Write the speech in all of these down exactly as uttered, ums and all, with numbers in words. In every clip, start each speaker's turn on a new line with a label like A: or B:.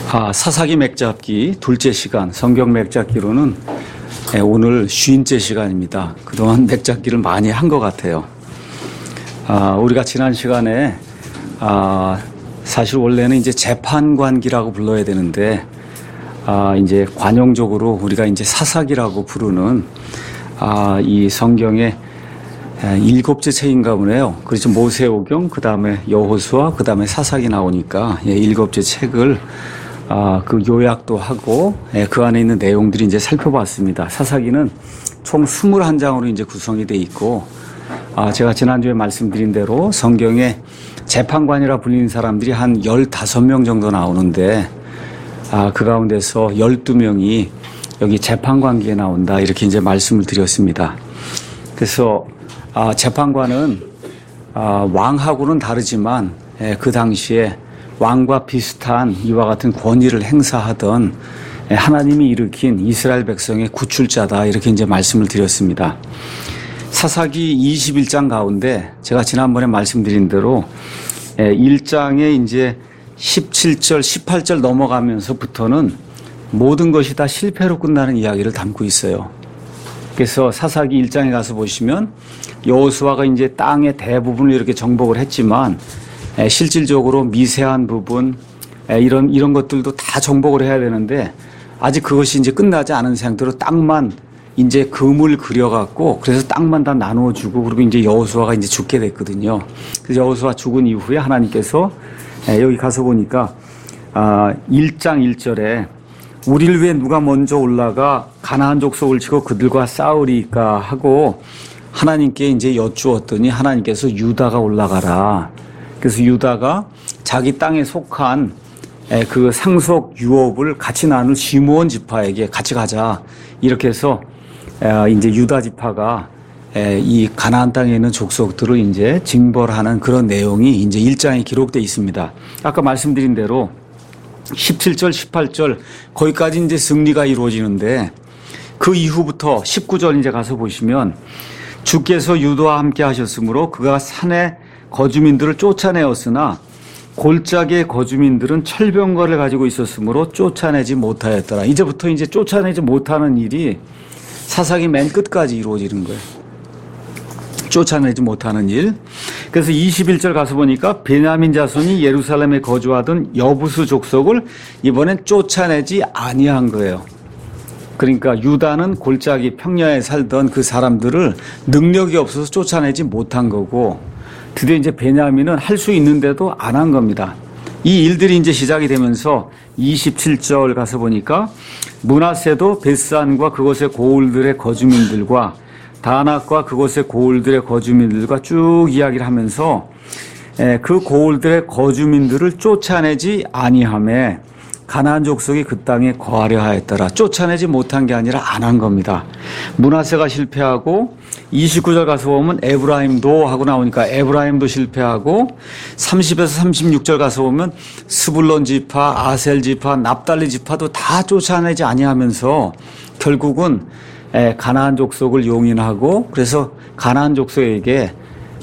A: 아, 사사기 맥잡기 둘째 시간, 성경 맥잡기로는 오늘 쉰째 시간입니다. 그동안 맥잡기를 많이 한 것 같아요. 아, 우리가 지난 시간에 아, 사실 원래는 이제 재판관기라고 불러야 되는데 아, 이제 관용적으로 우리가 이제 사사기라고 부르는 아, 이 성경의 일곱째 책인가 보네요. 그렇죠. 모세오경, 그 다음에 여호수아, 그 다음에 사사기 나오니까 예, 일곱째 책을 아, 그 요약도 하고 예, 그 안에 있는 내용들이 이제 살펴봤습니다. 사사기는 총 스물한 장으로 이제 구성이 돼 있고 아, 제가 지난주에 말씀드린 대로 성경에 재판관이라 불리는 사람들이 한 열다섯 명 정도 나오는데 아, 그 가운데서 열두 명이 여기 재판관기에 나온다 이렇게 이제 말씀을 드렸습니다. 그래서 아, 재판관은 아, 왕하고는 다르지만 예, 그 당시에 왕과 비슷한 이와 같은 권위를 행사하던 예, 하나님이 일으킨 이스라엘 백성의 구출자다 이렇게 이제 말씀을 드렸습니다. 사사기 이십일 장 가운데 제가 지난번에 말씀드린 대로 예, 일 장에 이제 십칠 절, 십팔 절 넘어가면서부터는 모든 것이 다 실패로 끝나는 이야기를 담고 있어요. 그래서 사사기 일 장에 가서 보시면 여호수아가 이제 땅의 대부분을 이렇게 정복을 했지만 에, 실질적으로 미세한 부분 에, 이런 이런 것들도 다 정복을 해야 되는데 아직 그것이 이제 끝나지 않은 상태로 땅만 이제 금을 그려갖고 그래서 땅만 다 나누어주고 그리고 이제 여호수아가 이제 죽게 됐거든요. 그래서 여호수아 죽은 이후에 하나님께서 에, 여기 가서 보니까 아, 일 장 일 절에 우리를 위해 누가 먼저 올라가 가나안 족속을 치고 그들과 싸우리까 하고 하나님께 이제 여쭈었더니 하나님께서 유다가 올라가라. 그래서 유다가 자기 땅에 속한 그 상속 유업을 같이 나눌 시므온 지파에게 같이 가자. 이렇게 해서 이제 유다 지파가 이 가나안 땅에 있는 족속들을 이제 징벌하는 그런 내용이 이제 일 장에 기록되어 있습니다. 아까 말씀드린 대로 십칠 절, 십팔 절 거기까지 이제 승리가 이루어지는데 그 이후부터 십구 절 이제 가서 보시면 주께서 유다와 함께 하셨으므로 그가 산의 거주민들을 쫓아내었으나 골짜기의 거주민들은 철병거를 가지고 있었으므로 쫓아내지 못하였더라. 이제부터 이제 쫓아내지 못하는 일이 사사기 맨 끝까지 이루어지는 거예요. 쫓아내지 못하는 일. 그래서 이십일 절 가서 보니까 베냐민 자손이 예루살렘에 거주하던 여부수 족속을 이번엔 쫓아내지 아니한 거예요. 그러니까 유다는 골짜기 평야에 살던 그 사람들을 능력이 없어서 쫓아내지 못한 거고 드디어 이제 베냐민은 할 수 있는데도 안 한 겁니다. 이 일들이 이제 시작이 되면서 이십칠 절 가서 보니까 므낫세도 벳산과 그곳의 고을들의 거주민들과 다낙과 그곳의 고을들의 거주민들과 쭉 이야기를 하면서 그 고을들의 거주민들을 쫓아내지 아니하매 가나안 족속이 그 땅에 거하려 하였더라. 쫓아내지 못한 게 아니라 안 한 겁니다. 므낫세가 실패하고 이십구 절 가서 보면 에브라임도 하고 나오니까 에브라임도 실패하고 삼십에서 삼십육 절 가서 보면 스불론 지파, 아셀 지파, 납달리 지파도 다 쫓아내지 아니하면서 결국은 가나안 족속을 용인하고 그래서 가나안 족속에게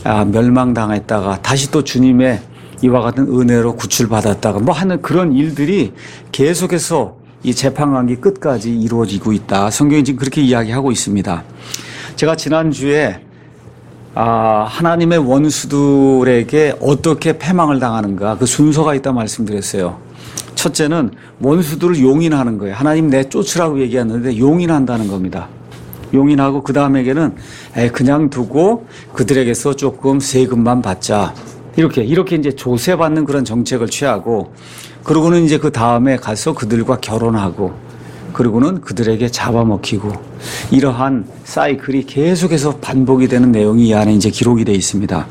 A: 멸망당했다가 다시 또 주님의 이와 같은 은혜로 구출받았다가 뭐 하는 그런 일들이 계속해서 이 재판관기 끝까지 이루어지고 있다. 성경이 지금 그렇게 이야기하고 있습니다. 제가 지난주에 아, 하나님의 원수들에게 어떻게 패망을 당하는가 그 순서가 있다 말씀드렸어요. 첫째는 원수들을 용인하는 거예요. 하나님 내 쫓으라고 얘기했는데 용인한다는 겁니다. 용인하고 그 다음에게는 그냥 두고 그들에게서 조금 세금만 받자. 이렇게, 이렇게 이제 조세받는 그런 정책을 취하고, 그러고는 이제 그 다음에 가서 그들과 결혼하고, 그리고는 그들에게 잡아먹히고, 이러한 사이클이 계속해서 반복이 되는 내용이 이 안에 이제 기록이 되어 있습니다.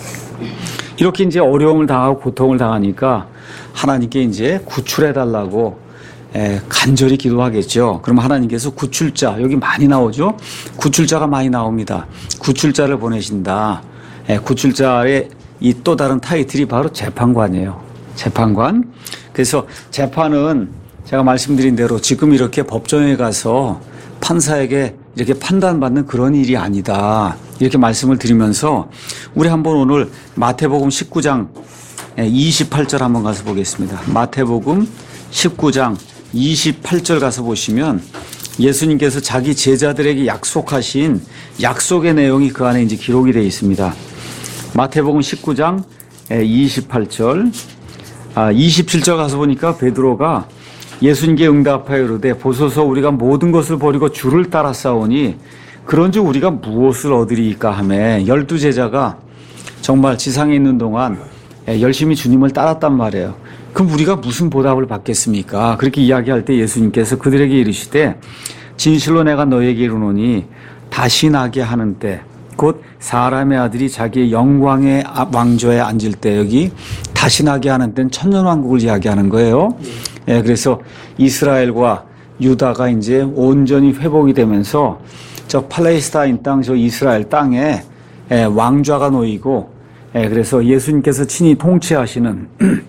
A: 이렇게 이제 어려움을 당하고 고통을 당하니까 하나님께 이제 구출해달라고 에, 간절히 기도하겠죠. 그럼 하나님께서 구출자, 여기 많이 나오죠? 구출자가 많이 나옵니다. 구출자를 보내신다. 에, 구출자의 이 또 다른 타이틀이 바로 재판관이에요. 재판관. 그래서 재판은 제가 말씀드린 대로 지금 이렇게 법정에 가서 판사에게 이렇게 판단받는 그런 일이 아니다. 이렇게 말씀을 드리면서 우리 한번 오늘 마태복음 십구 장 이십팔 절 한번 가서 보겠습니다. 마태복음 십구 장 이십팔 절 가서 보시면 예수님께서 자기 제자들에게 약속하신 약속의 내용이 그 안에 이제 기록이 되어 있습니다. 마태복음 십구 장 이십팔 절, 아, 이십칠 절 가서 보니까 베드로가 예수님께 응답하여 이르되 보소서 우리가 모든 것을 버리고 주를 따라 싸우니 그런즉 우리가 무엇을 얻으리이까 하매 열두 제자가 정말 지상에 있는 동안 열심히 주님을 따랐단 말이에요. 그럼 우리가 무슨 보답을 받겠습니까? 그렇게 이야기할 때 예수님께서 그들에게 이르시되 진실로 내가 너에게 이르노니 다시 나게 하는 때 곧 사람의 아들이 자기의 영광의 왕좌에 앉을 때, 여기 다시 나게 하는 때는 천년왕국을 이야기하는 거예요. 예, 그래서 이스라엘과 유다가 이제 온전히 회복이 되면서 저 팔레스타인 땅, 저 이스라엘 땅에 예, 왕좌가 놓이고, 예, 그래서 예수님께서 친히 통치하시는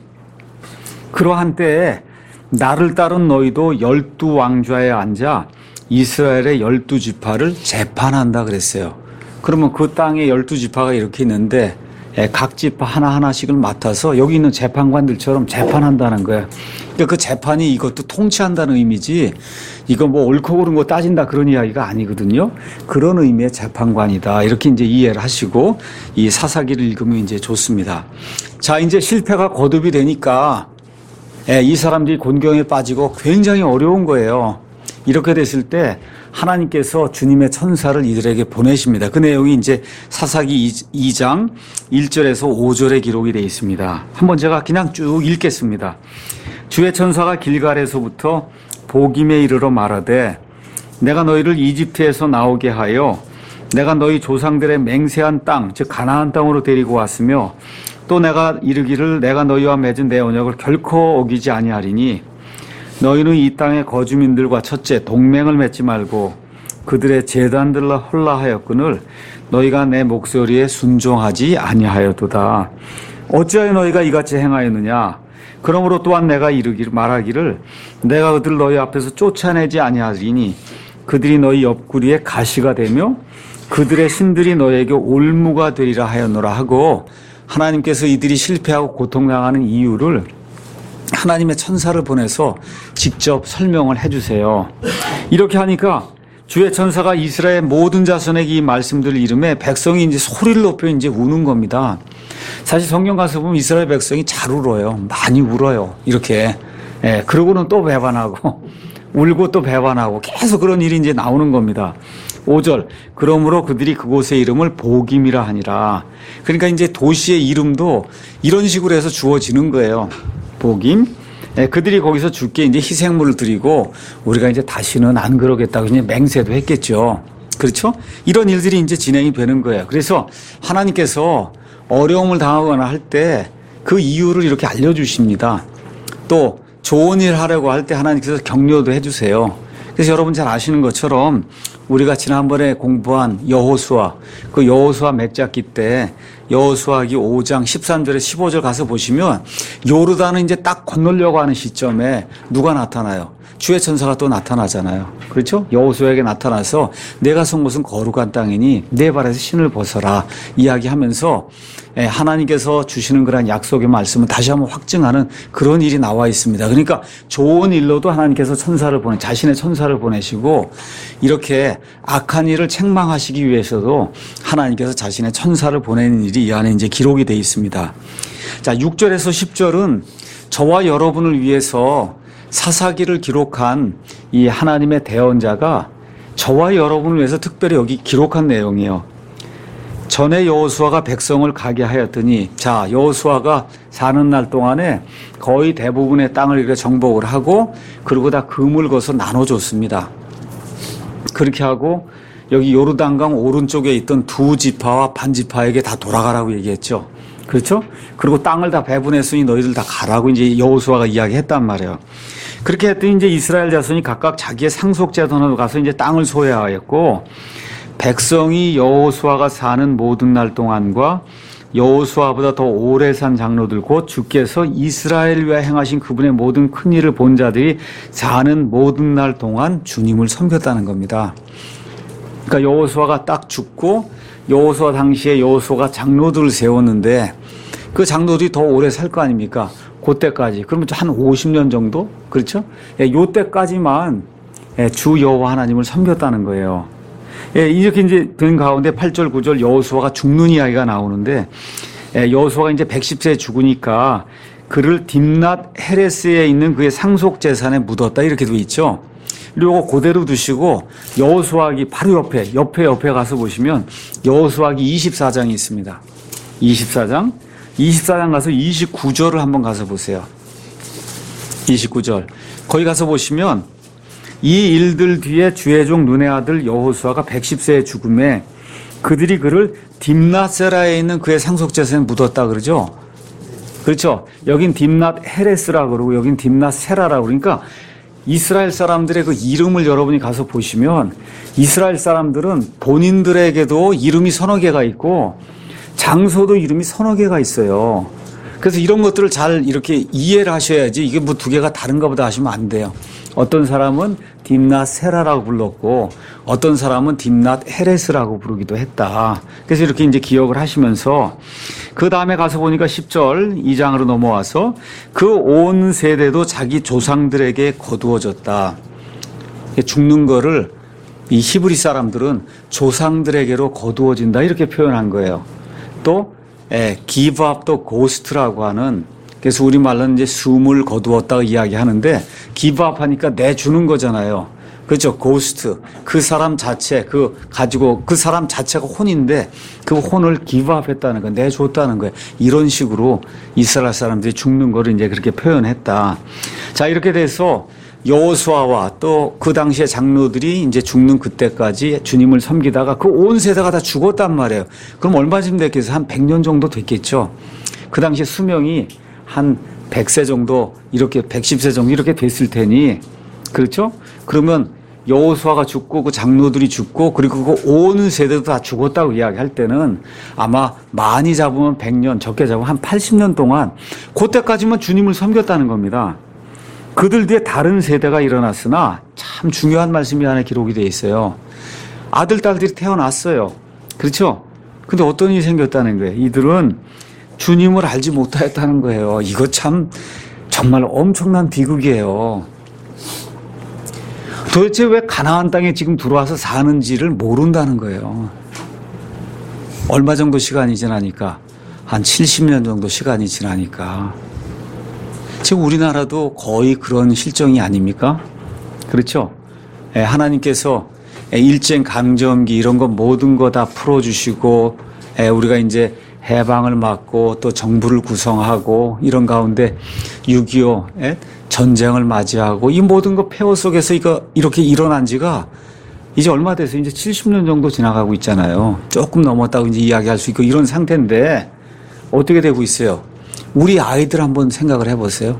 A: 그러한 때에 나를 따른 너희도 열두 왕좌에 앉아 이스라엘의 열두 지파를 재판한다 그랬어요. 그러면 그 땅에 열두 지파가 이렇게 있는데 각 지파 하나하나씩을 맡아서 여기 있는 재판관들처럼 재판한다는 거예요. 그러니까 그 재판이 이것도 통치한다는 의미지 이거 뭐 옳고 그른 거 따진다 그런 이야기가 아니거든요. 그런 의미의 재판관이다. 이렇게 이제 이해를 하시고 이 사사기를 읽으면 이제 좋습니다. 자, 이제 실패가 거듭이 되니까 이 사람들이 곤경에 빠지고 굉장히 어려운 거예요. 이렇게 됐을 때 하나님께서 주님의 천사를 이들에게 보내십니다. 그 내용이 이제 사사기 이 장 일 절에서 오 절에 기록이 되어 있습니다. 한번 제가 그냥 쭉 읽겠습니다. 주의 천사가 길갈에서부터 보김에 이르러 말하되 내가 너희를 이집트에서 나오게 하여 내가 너희 조상들의 맹세한 땅, 즉 가나안 땅으로 데리고 왔으며 또 내가 이르기를 내가 너희와 맺은 내 언약을 결코 어기지 아니하리니 너희는 이 땅의 거주민들과 첫째 동맹을 맺지 말고 그들의 제단들로 헐라하였거늘 너희가 내 목소리에 순종하지 아니하였도다. 어찌하여 너희가 이같이 행하였느냐? 그러므로 또한 내가 이르기를 말하기를 내가 그들 너희 앞에서 쫓아내지 아니하리니 그들이 너희 옆구리에 가시가 되며 그들의 신들이 너희에게 올무가 되리라 하였노라 하고 하나님께서 이들이 실패하고 고통당하는 이유를 하나님의 천사를 보내서 직접 설명을 해주세요. 이렇게 하니까 주의 천사가 이스라엘 모든 자손에게 이 말씀들을 이름에 백성이 이제 소리를 높여 이제 우는 겁니다. 사실 성경 가서 보면 이스라엘 백성이 잘 울어요. 많이 울어요. 이렇게. 예, 그러고는 또 배반하고 울고 또 배반하고 계속 그런 일이 이제 나오는 겁니다. 오 절. 그러므로 그들이 그곳의 이름을 보김이라 하니라. 그러니까 이제 도시의 이름도 이런 식으로 해서 주어지는 거예요. 보김. 예, 그들이 거기서 주께 이제 희생물을 드리고 우리가 이제 다시는 안 그러겠다고 이제 맹세도 했겠죠. 그렇죠? 이런 일들이 이제 진행이 되는 거예요. 그래서 하나님께서 어려움을 당하거나 할 때 그 이유를 이렇게 알려주십니다. 또 좋은 일 하려고 할 때 하나님께서 격려도 해주세요. 그래서 여러분 잘 아시는 것처럼 우리가 지난번에 공부한 여호수아, 그 여호수아 맺잡기 때 여호수아기 오 장 십삼 절에 십오 절 가서 보시면 요르단을 이제 딱 건너려고 하는 시점에 누가 나타나요? 주의 천사가 또 나타나잖아요. 그렇죠? 여호수아에게 나타나서 내가 선 곳은 거룩한 땅이니 내 발에서 신을 벗어라 이야기하면서 하나님께서 주시는 그런 약속의 말씀을 다시 한번 확증하는 그런 일이 나와 있습니다. 그러니까 좋은 일로도 하나님께서 천사를 보내, 자신의 천사를 보내시고 이렇게 악한 일을 책망하시기 위해서도 하나님께서 자신의 천사를 보내는 일이 이 안에 이제 기록이 되어 있습니다. 자, 육 절에서 십 절은 저와 여러분을 위해서 사사기를 기록한 이 하나님의 대언자가 저와 여러분을 위해서 특별히 여기 기록한 내용이에요. 전에 여호수아가 백성을 가게 하였더니, 자, 여호수아가 사는 날 동안에 거의 대부분의 땅을 이렇게 정복을 하고 그리고 다 금을 거서 나눠줬습니다. 그렇게 하고 여기 요르단강 오른쪽에 있던 두 지파와 반 지파에게 다 돌아가라고 얘기했죠. 그렇죠? 그리고 땅을 다 배분했으니 너희들 다 가라고 이제 여호수아가 이야기했단 말이에요. 그렇게 했더니 이제 이스라엘 자손이 각각 자기의 상속자손으로 가서 이제 땅을 소유하였고, 백성이 여호수아가 사는 모든 날 동안과 여호수아보다 더 오래 산 장로들 곧 주께서 이스라엘 위하여 행하신 그분의 모든 큰 일을 본 자들이 사는 모든 날 동안 주님을 섬겼다는 겁니다. 그러니까 여호수아가 딱 죽고 여호수아 당시에 여호수아가 장로들을 세웠는데 그 장로들이 더 오래 살 거 아닙니까? 그때까지. 그러면 한 오십 년 정도? 그렇죠? 예, 요때까지만 예, 주 여호와 하나님을 섬겼다는 거예요. 예, 이렇게 이제 된 가운데 팔 절, 구 절 여호수아가 죽는 이야기가 나오는데, 예, 여호수아가 이제 백십 세에 죽으니까 그를 딥낫 헤레스에 있는 그의 상속 재산에 묻었다. 이렇게 돼 있죠. 그리고 그대로 두시고 여호수아기 바로 옆에, 옆에, 옆에 가서 보시면 여호수아기 이십사 장이 있습니다. 이십사 장. 이십사 장 가서 이십구 절을 한번 가서 보세요. 이십구 절. 거기 가서 보시면 이 일들 뒤에 주의 종 눈의 아들 여호수아가 백십 세에 죽음에 그들이 그를 딥낫세라에 있는 그의 상속재산에 묻었다 그러죠. 그렇죠. 여긴 딥낫 헤레스라고 그러고 여긴 딥낫 세라라고 그러니까 이스라엘 사람들의 그 이름을 여러분이 가서 보시면 이스라엘 사람들은 본인들에게도 이름이 서너 개가 있고 장소도 이름이 서너 개가 있어요. 그래서 이런 것들을 잘 이렇게 이해를 하셔야지 이게 뭐 두 개가 다른가 보다 하시면 안 돼요. 어떤 사람은 딥낫 세라라고 불렀고 어떤 사람은 딥낫 헤레스라고 부르기도 했다. 그래서 이렇게 이제 기억을 하시면서 그 다음에 가서 보니까 십 절 이 장으로 넘어와서 그 온 세대도 자기 조상들에게 거두어졌다. 죽는 거를 이 히브리 사람들은 조상들에게로 거두어진다 이렇게 표현한 거예요. 또 예, give up the ghost라고 하는 그래서 우리말로는 이제 숨을 거두었다고 이야기하는데 give up 하니까 내주는 거잖아요. 그렇죠. ghost. 그 사람 자체 그 가지고 그 사람 자체가 혼인데 그 혼을 give up 했다는 거 내줬다는 거예요. 이런 식으로 이스라엘 사람들이 죽는 거를 이제 그렇게 표현했다. 자, 이렇게 돼서 여호수아와 또 그 당시의 장로들이 이제 죽는 그때까지 주님을 섬기다가 그 온 세대가 다 죽었단 말이에요. 그럼 얼마쯤 됐겠어요? 한 백 년 정도 됐겠죠. 그 당시 수명이 한 백 세 정도 이렇게 백십 세 정도 이렇게 됐을 테니 그렇죠? 그러면 여호수아가 죽고 그 장로들이 죽고 그리고 그 온 세대도 다 죽었다고 이야기할 때는 아마 많이 잡으면 백 년 적게 잡으면 한 팔십 년 동안 그때까지만 주님을 섬겼다는 겁니다. 그들 뒤에 다른 세대가 일어났으나 참 중요한 말씀이 하나 기록이 되어 있어요. 아들, 딸들이 태어났어요. 그렇죠? 근데 어떤 일이 생겼다는 거예요. 이들은 주님을 알지 못하였다는 거예요. 이거 참 정말 엄청난 비극이에요. 도대체 왜 가나안 땅에 지금 들어와서 사는지를 모른다는 거예요. 얼마 정도 시간이 지나니까 한 칠십 년 정도 시간이 지나니까 지금 우리나라도 거의 그런 실정이 아닙니까? 그렇죠? 예, 하나님께서 일제 강점기 이런 거 모든 거 다 풀어주시고 예, 우리가 이제 해방을 맞고 또 정부를 구성하고 이런 가운데 육이오 예, 전쟁을 맞이하고 이 모든 거 폐허 속에서 이거 이렇게 일어난 지가 이제 얼마 돼서 이제 칠십 년 정도 지나가고 있잖아요. 조금 넘었다고 이제 이야기할 수 있고 이런 상태인데 어떻게 되고 있어요? 우리 아이들 한번 생각을 해보세요.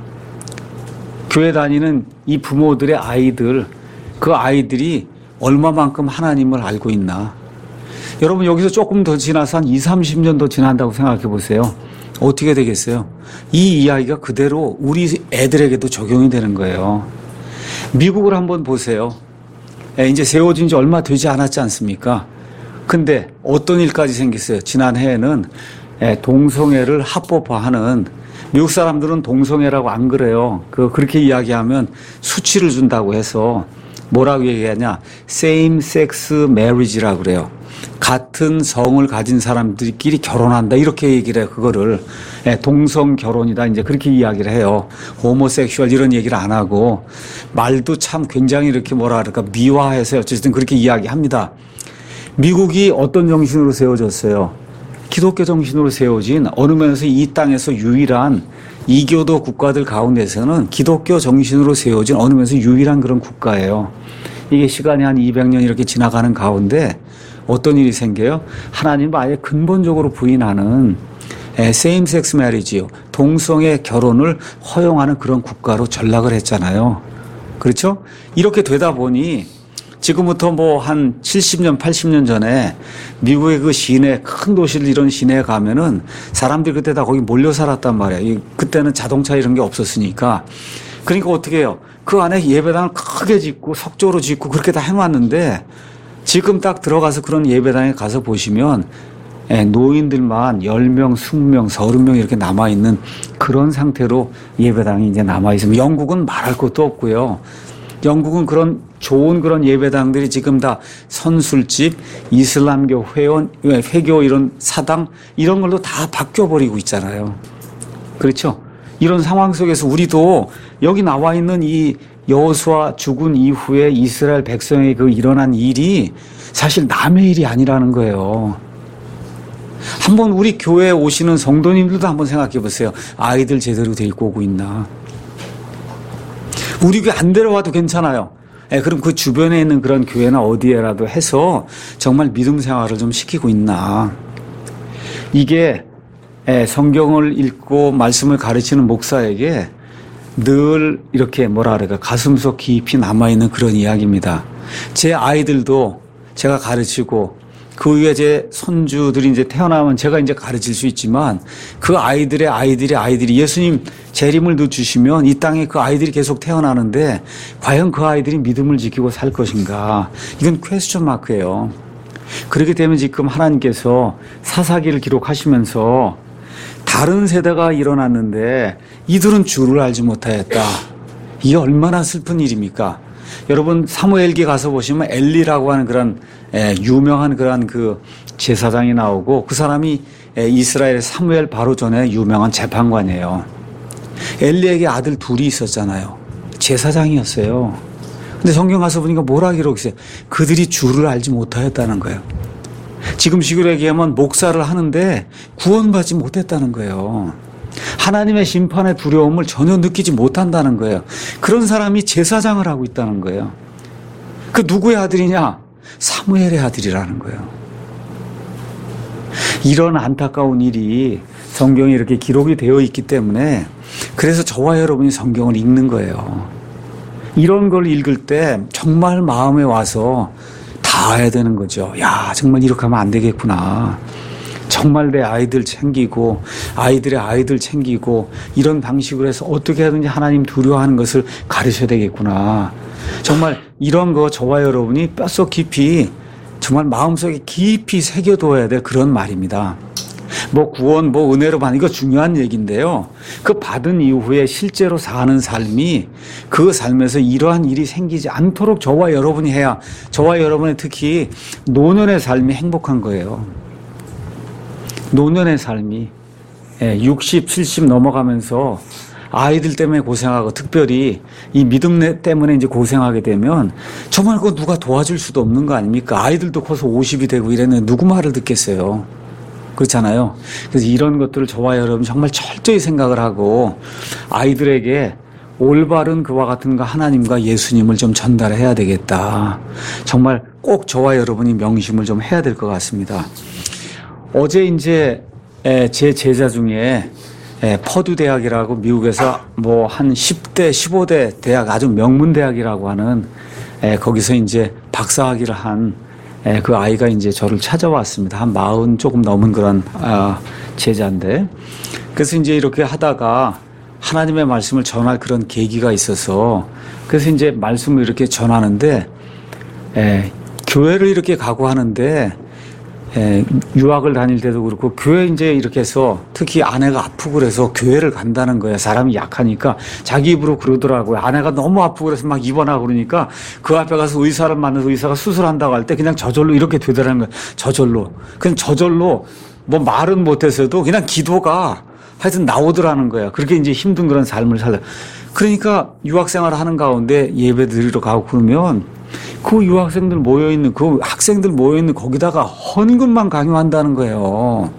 A: 교회 다니는 이 부모들의 아이들, 그 아이들이 얼마만큼 하나님을 알고 있나. 여러분 여기서 조금 더 지나서 한 이삼십 년 더 지난다고 생각해 보세요. 어떻게 되겠어요? 이 이야기가 그대로 우리 애들에게도 적용이 되는 거예요. 미국을 한번 보세요. 이제 세워진 지 얼마 되지 않았지 않습니까? 근데 어떤 일까지 생겼어요? 지난해에는 동성애를 합법화하는 미국 사람들은 동성애라고 안 그래요. 그 그렇게 이야기하면 수치를 준다고 해서 뭐라고 얘기하냐? same sex marriage라고 그래요. 같은 성을 가진 사람들끼리 결혼한다 이렇게 얘기를 해요. 그거를 동성 결혼이다 이제 그렇게 이야기를 해요. 호모섹슈얼 이런 얘기를 안 하고 말도 참 굉장히 이렇게 뭐라 그럴까 미화해서 어쨌든 그렇게 이야기합니다. 미국이 어떤 정신으로 세워졌어요? 기독교 정신으로 세워진 어느 면에서 이 땅에서 유일한 이교도 국가들 가운데서는 기독교 정신으로 세워진 어느 면에서 유일한 그런 국가예요. 이게 시간이 한 이백 년 이렇게 지나가는 가운데 어떤 일이 생겨요? 하나님 아예 근본적으로 부인하는 same sex marriage요. 동성애 결혼을 허용하는 그런 국가로 전락을 했잖아요. 그렇죠? 이렇게 되다 보니 지금부터 뭐 한 칠십 년, 팔십 년 전에 미국의 그 시내, 큰 도시를 이런 시내에 가면은 사람들이 그때 다 거기 몰려 살았단 말이에요. 그때는 자동차 이런 게 없었으니까. 그러니까 어떻게 해요? 그 안에 예배당을 크게 짓고 석조로 짓고 그렇게 다 해놨는데 지금 딱 들어가서 그런 예배당에 가서 보시면 예, 노인들만 열 명, 이십 명, 서른 명 이렇게 남아있는 그런 상태로 예배당이 이제 남아있습니다. 영국은 말할 것도 없고요. 영국은 그런 좋은 그런 예배당들이 지금 다 선술집, 이슬람교 회원, 회교 이런 사당 이런 걸로 다 바뀌어버리고 있잖아요. 그렇죠? 이런 상황 속에서 우리도 여기 나와 있는 이 여호수아 죽은 이후에 이스라엘 백성의 그 일어난 일이 사실 남의 일이 아니라는 거예요. 한번 우리 교회에 오시는 성도님들도 한번 생각해 보세요. 아이들 제대로 데리고 오고 있나? 우리 교회 안 데려와도 괜찮아요. 예, 그럼 그 주변에 있는 그런 교회나 어디에라도 해서 정말 믿음 생활을 좀 시키고 있나? 이게 예, 성경을 읽고 말씀을 가르치는 목사에게 늘 이렇게 뭐라 그럴까 가슴속 깊이 남아있는 그런 이야기입니다. 제 아이들도 제가 가르치고 그 위에 제 손주들이 이제 태어나면 제가 이제 가르칠 수 있지만 그 아이들의 아이들의 아이들이 예수님 재림을 늦추시면 이 땅에 그 아이들이 계속 태어나는데 과연 그 아이들이 믿음을 지키고 살 것인가? 이건 퀘스천 마크예요. 그렇기 때문에 지금 하나님께서 사사기를 기록하시면서 다른 세대가 일어났는데 이들은 주를 알지 못하였다. 이게 얼마나 슬픈 일입니까? 여러분 사무엘기 가서 보시면 엘리라고 하는 그런 에, 유명한 그런 그 제사장이 나오고 그 사람이 에, 이스라엘 사무엘 바로 전에 유명한 재판관이에요. 엘리에게 아들 둘이 있었잖아요. 제사장이었어요. 근데 성경 가서 보니까 뭐라 기록했어요? 그들이 주를 알지 못하였다는 거예요. 지금 식으로 얘기하면 목사를 하는데 구원받지 못했다는 거예요. 하나님의 심판의 두려움을 전혀 느끼지 못한다는 거예요. 그런 사람이 제사장을 하고 있다는 거예요. 그 누구의 아들이냐? 사무엘의 아들이라는 거예요. 이런 안타까운 일이 성경에 이렇게 기록이 되어 있기 때문에 그래서 저와 여러분이 성경을 읽는 거예요. 이런 걸 읽을 때 정말 마음에 와서 닿아야 되는 거죠. 야, 정말 이렇게 하면 안 되겠구나. 정말 내 아이들 챙기고 아이들의 아이들 챙기고 이런 방식으로 해서 어떻게 하든지 하나님 두려워하는 것을 가르쳐야 되겠구나. 정말 이런 거 저와 여러분이 뼛속 깊이 정말 마음속에 깊이 새겨둬야 될 그런 말입니다. 뭐 구원, 뭐 은혜로 받는 이거 중요한 얘기인데요. 그 받은 이후에 실제로 사는 삶이 그 삶에서 이러한 일이 생기지 않도록 저와 여러분이 해야 저와 여러분의 특히 노년의 삶이 행복한 거예요. 노년의 삶이 육십, 칠십 넘어가면서 아이들 때문에 고생하고 특별히 이 믿음 때문에 이제 고생하게 되면 정말 그거 누가 도와줄 수도 없는 거 아닙니까? 아이들도 커서 오십이 되고 이랬는데 누구 말을 듣겠어요? 그렇잖아요. 그래서 이런 것들을 저와 여러분 정말 철저히 생각을 하고 아이들에게 올바른 그와 같은 거 하나님과 예수님을 좀 전달해야 되겠다. 정말 꼭 저와 여러분이 명심을 좀 해야 될 것 같습니다. 어제 이제 제 제자 중에 퍼듀 대학이라고 미국에서 뭐 한 십 대, 십오 대 대학 아주 명문 대학이라고 하는 거기서 이제 박사학위를 한 그 아이가 이제 저를 찾아왔습니다. 한 마흔 조금 넘은 그런 제자인데 그래서 이제 이렇게 하다가 하나님의 말씀을 전할 그런 계기가 있어서 그래서 이제 말씀을 이렇게 전하는데 교회를 이렇게 가고 하는데 예, 유학을 다닐 때도 그렇고 교회 이제 이렇게 해서 특히 아내가 아프고 그래서 교회를 간다는 거예요. 사람이 약하니까 자기 입으로 그러더라고요. 아내가 너무 아프고 그래서 막 입원하고 그러니까 그 앞에 가서 의사를 만나서 의사가 수술한다고 할 때 그냥 저절로 이렇게 되더라는 거예요. 저절로. 그냥 저절로 뭐 말은 못해서도 그냥 기도가 하여튼 나오더라는 거예요. 그렇게 이제 힘든 그런 삶을 살려. 그러니까 유학생활을 하는 가운데 예배 드리러 가고 그러면 그 유학생들 모여있는, 그 학생들 모여있는 거기다가 헌금만 강요한다는 거예요.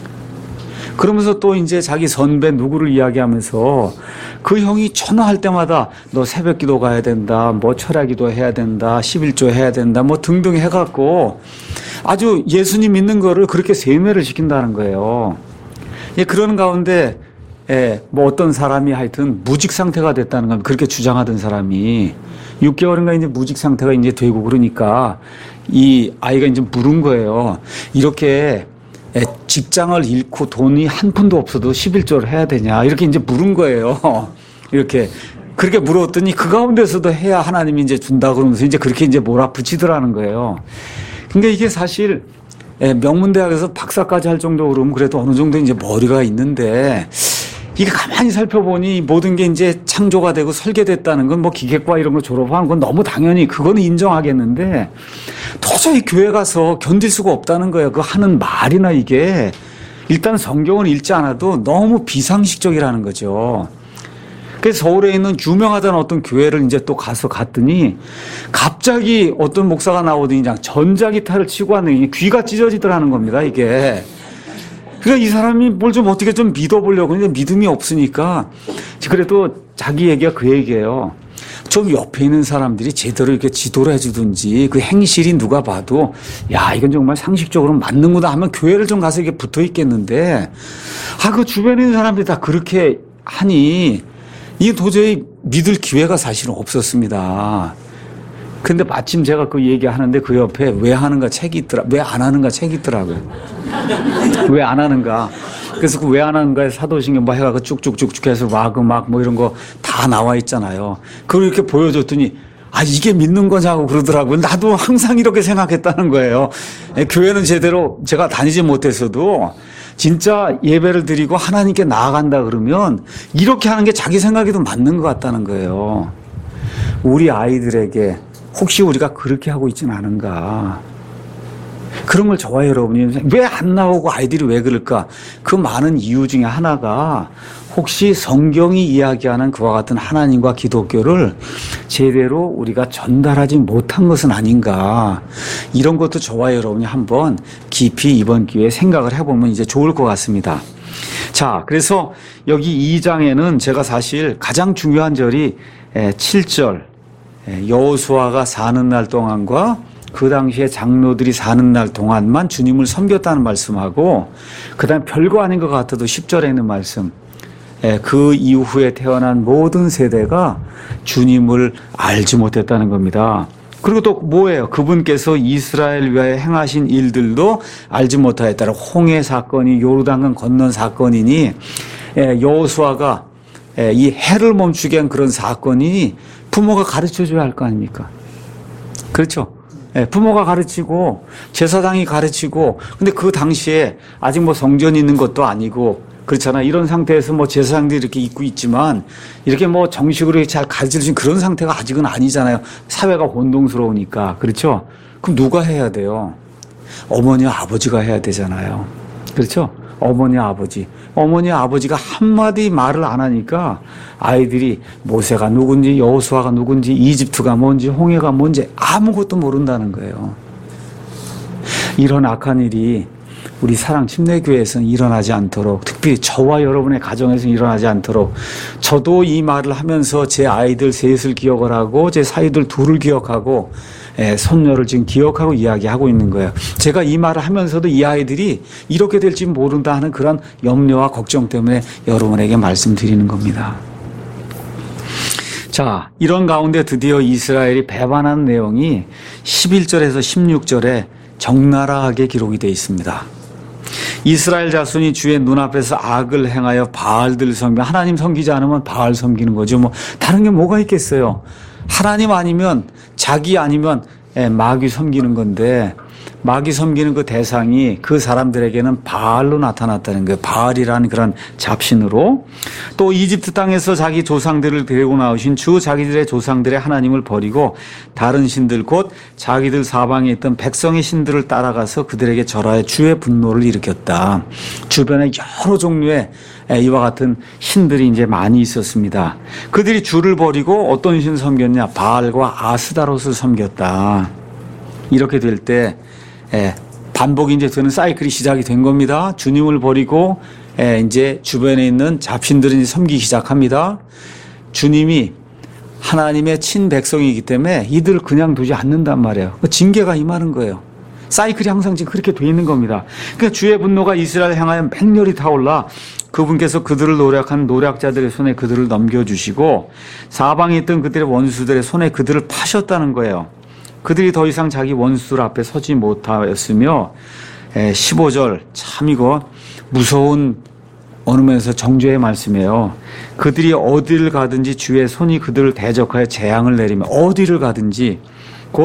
A: 그러면서 또 이제 자기 선배 누구를 이야기하면서 그 형이 전화할 때마다 너 새벽 기도 가야 된다, 뭐 철야 기도 해야 된다, 십일조 해야 된다, 뭐 등등 해갖고 아주 예수님 믿는 거를 그렇게 세뇌를 시킨다는 거예요. 예, 그런 가운데 예, 뭐 어떤 사람이 하여튼 무직 상태가 됐다는 겁니다. 그렇게 주장하던 사람이 육 개월인가 이제 무직 상태가 이제 되고 그러니까 이 아이가 이제 물은 거예요. 이렇게 직장을 잃고 돈이 한 푼도 없어도 십일조를 해야 되냐. 이렇게 이제 물은 거예요. 이렇게. 그렇게 물었더니 그 가운데서도 해야 하나님이 이제 준다 그러면서 이제 그렇게 이제 몰아붙이더라는 거예요. 그러니까 이게 사실 예, 명문대학에서 박사까지 할 정도 그러면 그래도 어느 정도 이제 머리가 있는데 이게 가만히 살펴보니 모든 게 이제 창조가 되고 설계됐다는 건 뭐 기계과 이런 거 졸업한 건 너무 당연히 그거는 인정하겠는데 도저히 교회 가서 견딜 수가 없다는 거예요. 그 하는 말이나 이게 일단 성경을 읽지 않아도 너무 비상식적이라는 거죠. 그래서 서울에 있는 유명하다는 어떤 교회를 이제 또 가서 갔더니 갑자기 어떤 목사가 나오더니 그냥 전자기타를 치고 왔는데 귀가 찢어지더라는 겁니다, 이게. 그러니까 이 사람이 뭘 좀 어떻게 좀 믿어보려고 했는데 믿음이 없으니까 그래도 자기 얘기가 그 얘기예요. 좀 옆에 있는 사람들이 제대로 이렇게 지도를 해주든지 그 행실이 누가 봐도 야, 이건 정말 상식적으로 맞는구나 하면 교회를 좀 가서 이렇게 붙어 있겠는데 아, 그 주변에 있는 사람들이 다 그렇게 하니 이게 도저히 믿을 기회가 사실은 없었습니다. 근데 마침 제가 그 얘기하는데 그 옆에 왜 하는가 책이 있더라, 왜 안 하는가 책이 있더라고요. 왜 안 하는가. 그래서 그 왜 안 하는가에 사도신경 뭐 해가지고 쭉쭉쭉쭉 해서 와그막 뭐 이런 거 다 나와 있잖아요. 그걸 이렇게 보여줬더니 아, 이게 믿는 거냐고 그러더라고요. 나도 항상 이렇게 생각했다는 거예요. 교회는 제대로 제가 다니지 못했어도 진짜 예배를 드리고 하나님께 나아간다 그러면 이렇게 하는 게 자기 생각에도 맞는 것 같다는 거예요. 우리 아이들에게 혹시 우리가 그렇게 하고 있지는 않은가. 그런 걸 저와 여러분이 왜 안 나오고 아이들이 왜 그럴까. 그 많은 이유 중에 하나가 혹시 성경이 이야기하는 그와 같은 하나님과 기독교를 제대로 우리가 전달하지 못한 것은 아닌가. 이런 것도 저와 여러분이 한번 깊이 이번 기회에 생각을 해보면 이제 좋을 것 같습니다. 자, 그래서 여기 이 장에는 제가 사실 가장 중요한 절이 칠 절 여호수아가 사는 날 동안과 그 당시에 장로들이 사는 날 동안만 주님을 섬겼다는 말씀하고 그다음 별거 아닌 것 같아도 십 절에 있는 말씀 그 이후에 태어난 모든 세대가 주님을 알지 못했다는 겁니다. 그리고 또 뭐예요? 그분께서 이스라엘 위하여 행하신 일들도 알지 못하였다라. 홍해 사건이 요르단강 건넌 사건이니 여호수아가 이 해를 멈추게 한 그런 사건이 부모가 가르쳐줘야 할 거 아닙니까? 그렇죠? 부모가 가르치고 제사장이 가르치고 근데 그 당시에 아직 뭐 성전이 있는 것도 아니고 그렇잖아. 이런 상태에서 뭐 제사장들이 이렇게 입고 있지만 이렇게 뭐 정식으로 잘 가르칠 수 있는 그런 상태가 아직은 아니잖아요. 사회가 혼동스러우니까. 그렇죠? 그럼 누가 해야 돼요? 어머니와 아버지가 해야 되잖아요. 그렇죠? 어머니와 아버지. 어머니와 아버지가 한마디 말을 안 하니까 아이들이 모세가 누군지 여호수아가 누군지 이집트가 뭔지 홍해가 뭔지 아무것도 모른다는 거예요. 이런 악한 일이 우리 사랑 침례교회에서는 일어나지 않도록 특별히 저와 여러분의 가정에서는 일어나지 않도록 저도 이 말을 하면서 제 아이들 셋을 기억을 하고 제 사위들 둘을 기억하고 예, 손녀를 지금 기억하고 이야기하고 있는 거예요. 제가 이 말을 하면서도 이 아이들이 이렇게 될지 모른다 하는 그런 염려와 걱정 때문에 여러분에게 말씀드리는 겁니다. 자, 이런 가운데 드디어 이스라엘이 배반한 내용이 십일 절에서 십육 절에 적나라하게 기록이 되어 있습니다. 이스라엘 자손이 주의 눈앞에서 악을 행하여 바알들 섬겨 하나님 섬기지 않으면 바알 섬기는 거죠. 뭐 다른 게 뭐가 있겠어요. 하나님 아니면 자기 아니면 마귀 섬기는 건데 마귀 섬기는 그 대상이 그 사람들에게는 바알로 나타났다는 거예요. 바알이라는 그런 잡신으로. 또 이집트 땅에서 자기 조상들을 데리고 나오신 주 자기들의 조상들의 하나님을 버리고 다른 신들 곧 자기들 사방에 있던 백성의 신들을 따라가서 그들에게 절하여 주의 분노를 일으켰다. 주변에 여러 종류의 이와 같은 신들이 이제 많이 있었습니다. 그들이 주를 버리고 어떤 신 섬겼냐? 바알과 아스다롯을 섬겼다. 이렇게 될 때 반복이 이제 되는 사이클이 시작이 된 겁니다. 주님을 버리고 이제 주변에 있는 잡신들은 섬기기 시작합니다. 주님이 하나님의 친백성이기 때문에 이들을 그냥 두지 않는단 말이에요. 징계가 임하는 거예요. 사이클이 항상 지금 그렇게 돼 있는 겁니다. 그러니까 주의 분노가 이스라엘 향하여 맹렬히 타올라 그분께서 그들을 노력한 노략자들의 손에 그들을 넘겨주시고 사방에 있던 그들의 원수들의 손에 그들을 파셨다는 거예요. 그들이 더 이상 자기 원수들 앞에 서지 못하였으며 십오 절 참 이거 무서운 어느 면에서 정죄의 말씀이에요. 그들이 어디를 가든지 주의 손이 그들을 대적하여 재앙을 내리며 어디를 가든지 곧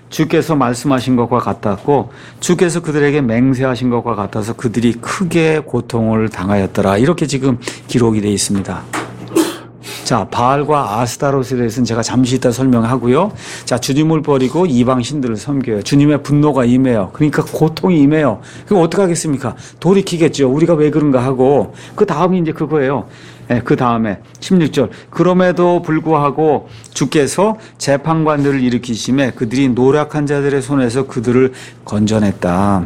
A: 주께서 말씀하신 것과 같았고 주께서 그들에게 맹세하신 것과 같아서 그들이 크게 고통을 당하였더라. 이렇게 지금 기록이 되어 있습니다. 자, 바알과 아스타롯에 대해서는 제가 잠시 이따 설명하고요. 자, 주님을 버리고 이방 신들을 섬겨요. 주님의 분노가 임해요. 그러니까 고통이 임해요. 그럼 어떻게 하겠습니까? 돌이키겠죠. 우리가 왜 그런가 하고. 그 다음이 이제 그거예요. 네, 그 다음에 십육 절. 그럼에도 불구하고 주께서 재판관들을 일으키심에 그들이 노력한 자들의 손에서 그들을 건져냈다.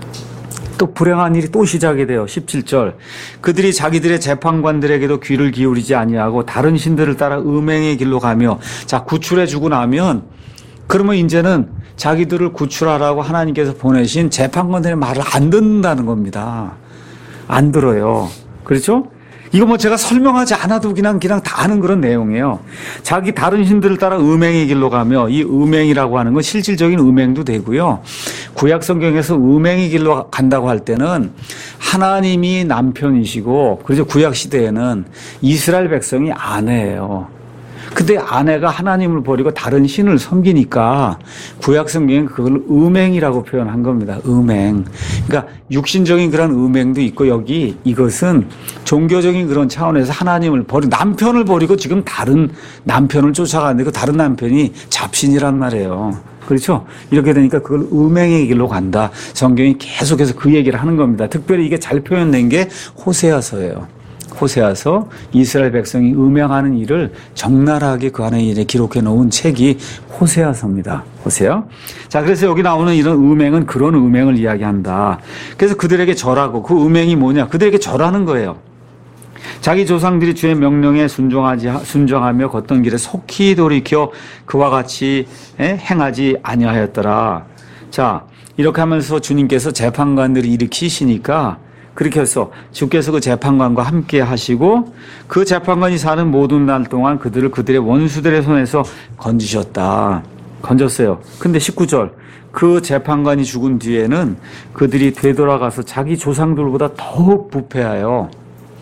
A: 또 불행한 일이 또 시작이 돼요. 십칠 절. 그들이 자기들의 재판관들에게도 귀를 기울이지 아니하고 다른 신들을 따라 음행의 길로 가며, 자, 구출해 주고 나면 그러면 이제는 자기들을 구출하라고 하나님께서 보내신 재판관들의 말을 안 듣는다는 겁니다. 안 들어요. 그렇죠? 이거 뭐 제가 설명하지 않아도 그냥 그냥 다 아는 그런 내용이에요. 자기 다른 신들을 따라 음행의 길로 가며, 이 음행이라고 하는 건 실질적인 음행도 되고요. 구약 성경에서 음행의 길로 간다고 할 때는 하나님이 남편이시고, 그래서 구약 시대에는 이스라엘 백성이 아내예요. 근데 아내가 하나님을 버리고 다른 신을 섬기니까 구약 성경은 그걸 음행이라고 표현한 겁니다. 음행. 그러니까 육신적인 그런 음행도 있고, 여기 이것은 종교적인 그런 차원에서 하나님을 버리고 남편을 버리고 지금 다른 남편을 쫓아가는데 그 다른 남편이 잡신이란 말이에요. 그렇죠? 이렇게 되니까 그걸 음행의 길로 간다. 성경이 계속해서 그 얘기를 하는 겁니다. 특별히 이게 잘 표현된 게 호세아서예요. 호세아서, 이스라엘 백성이 음행하는 일을 적나라하게 그 안에 이제 기록해 놓은 책이 호세아서입니다. 호세아. 자, 그래서 여기 나오는 이런 음행은 그런 음행을 이야기한다. 그래서 그들에게 절하고, 그 음행이 뭐냐? 그들에게 절하는 거예요. 자기 조상들이 주의 명령에 순종하지, 순종하며 걷던 길에 속히 돌이켜 그와 같이 행하지 아니하였더라. 자, 이렇게 하면서 주님께서 재판관들을 일으키시니까, 그렇게 해서 주께서 그 재판관과 함께 하시고 그 재판관이 사는 모든 날 동안 그들을 그들의 원수들의 손에서 건지셨다. 건졌어요. 근데 십구 절. 그 재판관이 죽은 뒤에는 그들이 되돌아가서 자기 조상들보다 더욱 부패하여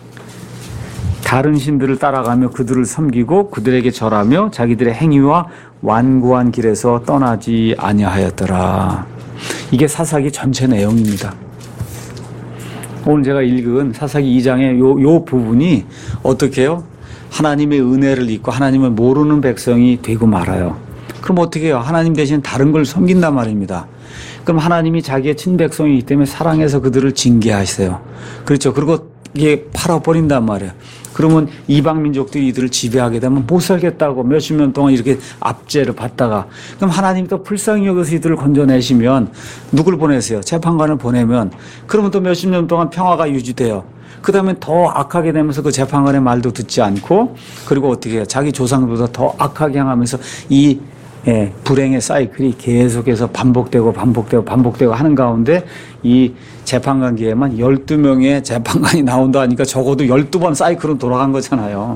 A: 다른 신들을 따라가며 그들을 섬기고 그들에게 절하며 자기들의 행위와 완고한 길에서 떠나지 아니하였더라. 이게 사사기 전체 내용입니다. 오늘 제가 읽은 사사기 이 장의 요, 요 부분이 어떻게 해요? 하나님의 은혜를 잊고 하나님을 모르는 백성이 되고 말아요. 그럼 어떻게 해요? 하나님 대신 다른 걸 섬긴단 말입니다. 그럼 하나님이 자기의 친백성이기 때문에 사랑해서 그들을 징계하세요. 그렇죠. 그리고 이게 팔아버린단 말이에요. 그러면 이방 민족들이 이들을 지배하게 되면 못 살겠다고 몇십 년 동안 이렇게 압제를 받다가, 그럼 하나님이 또 불쌍히 여기서 이들을 건져내시면 누굴 보내세요? 재판관을 보내면 그러면 또 몇십 년 동안 평화가 유지돼요. 그 다음에 더 악하게 되면서 그 재판관의 말도 듣지 않고, 그리고 어떻게 해요? 자기 조상보다 더 악하게 향하면서 이 예, 불행의 사이클이 계속해서 반복되고 반복되고 반복되고 하는 가운데 이 재판관기에만 열두 명의 재판관이 나온다 하니까 적어도 열두 번 사이클은 돌아간 거잖아요.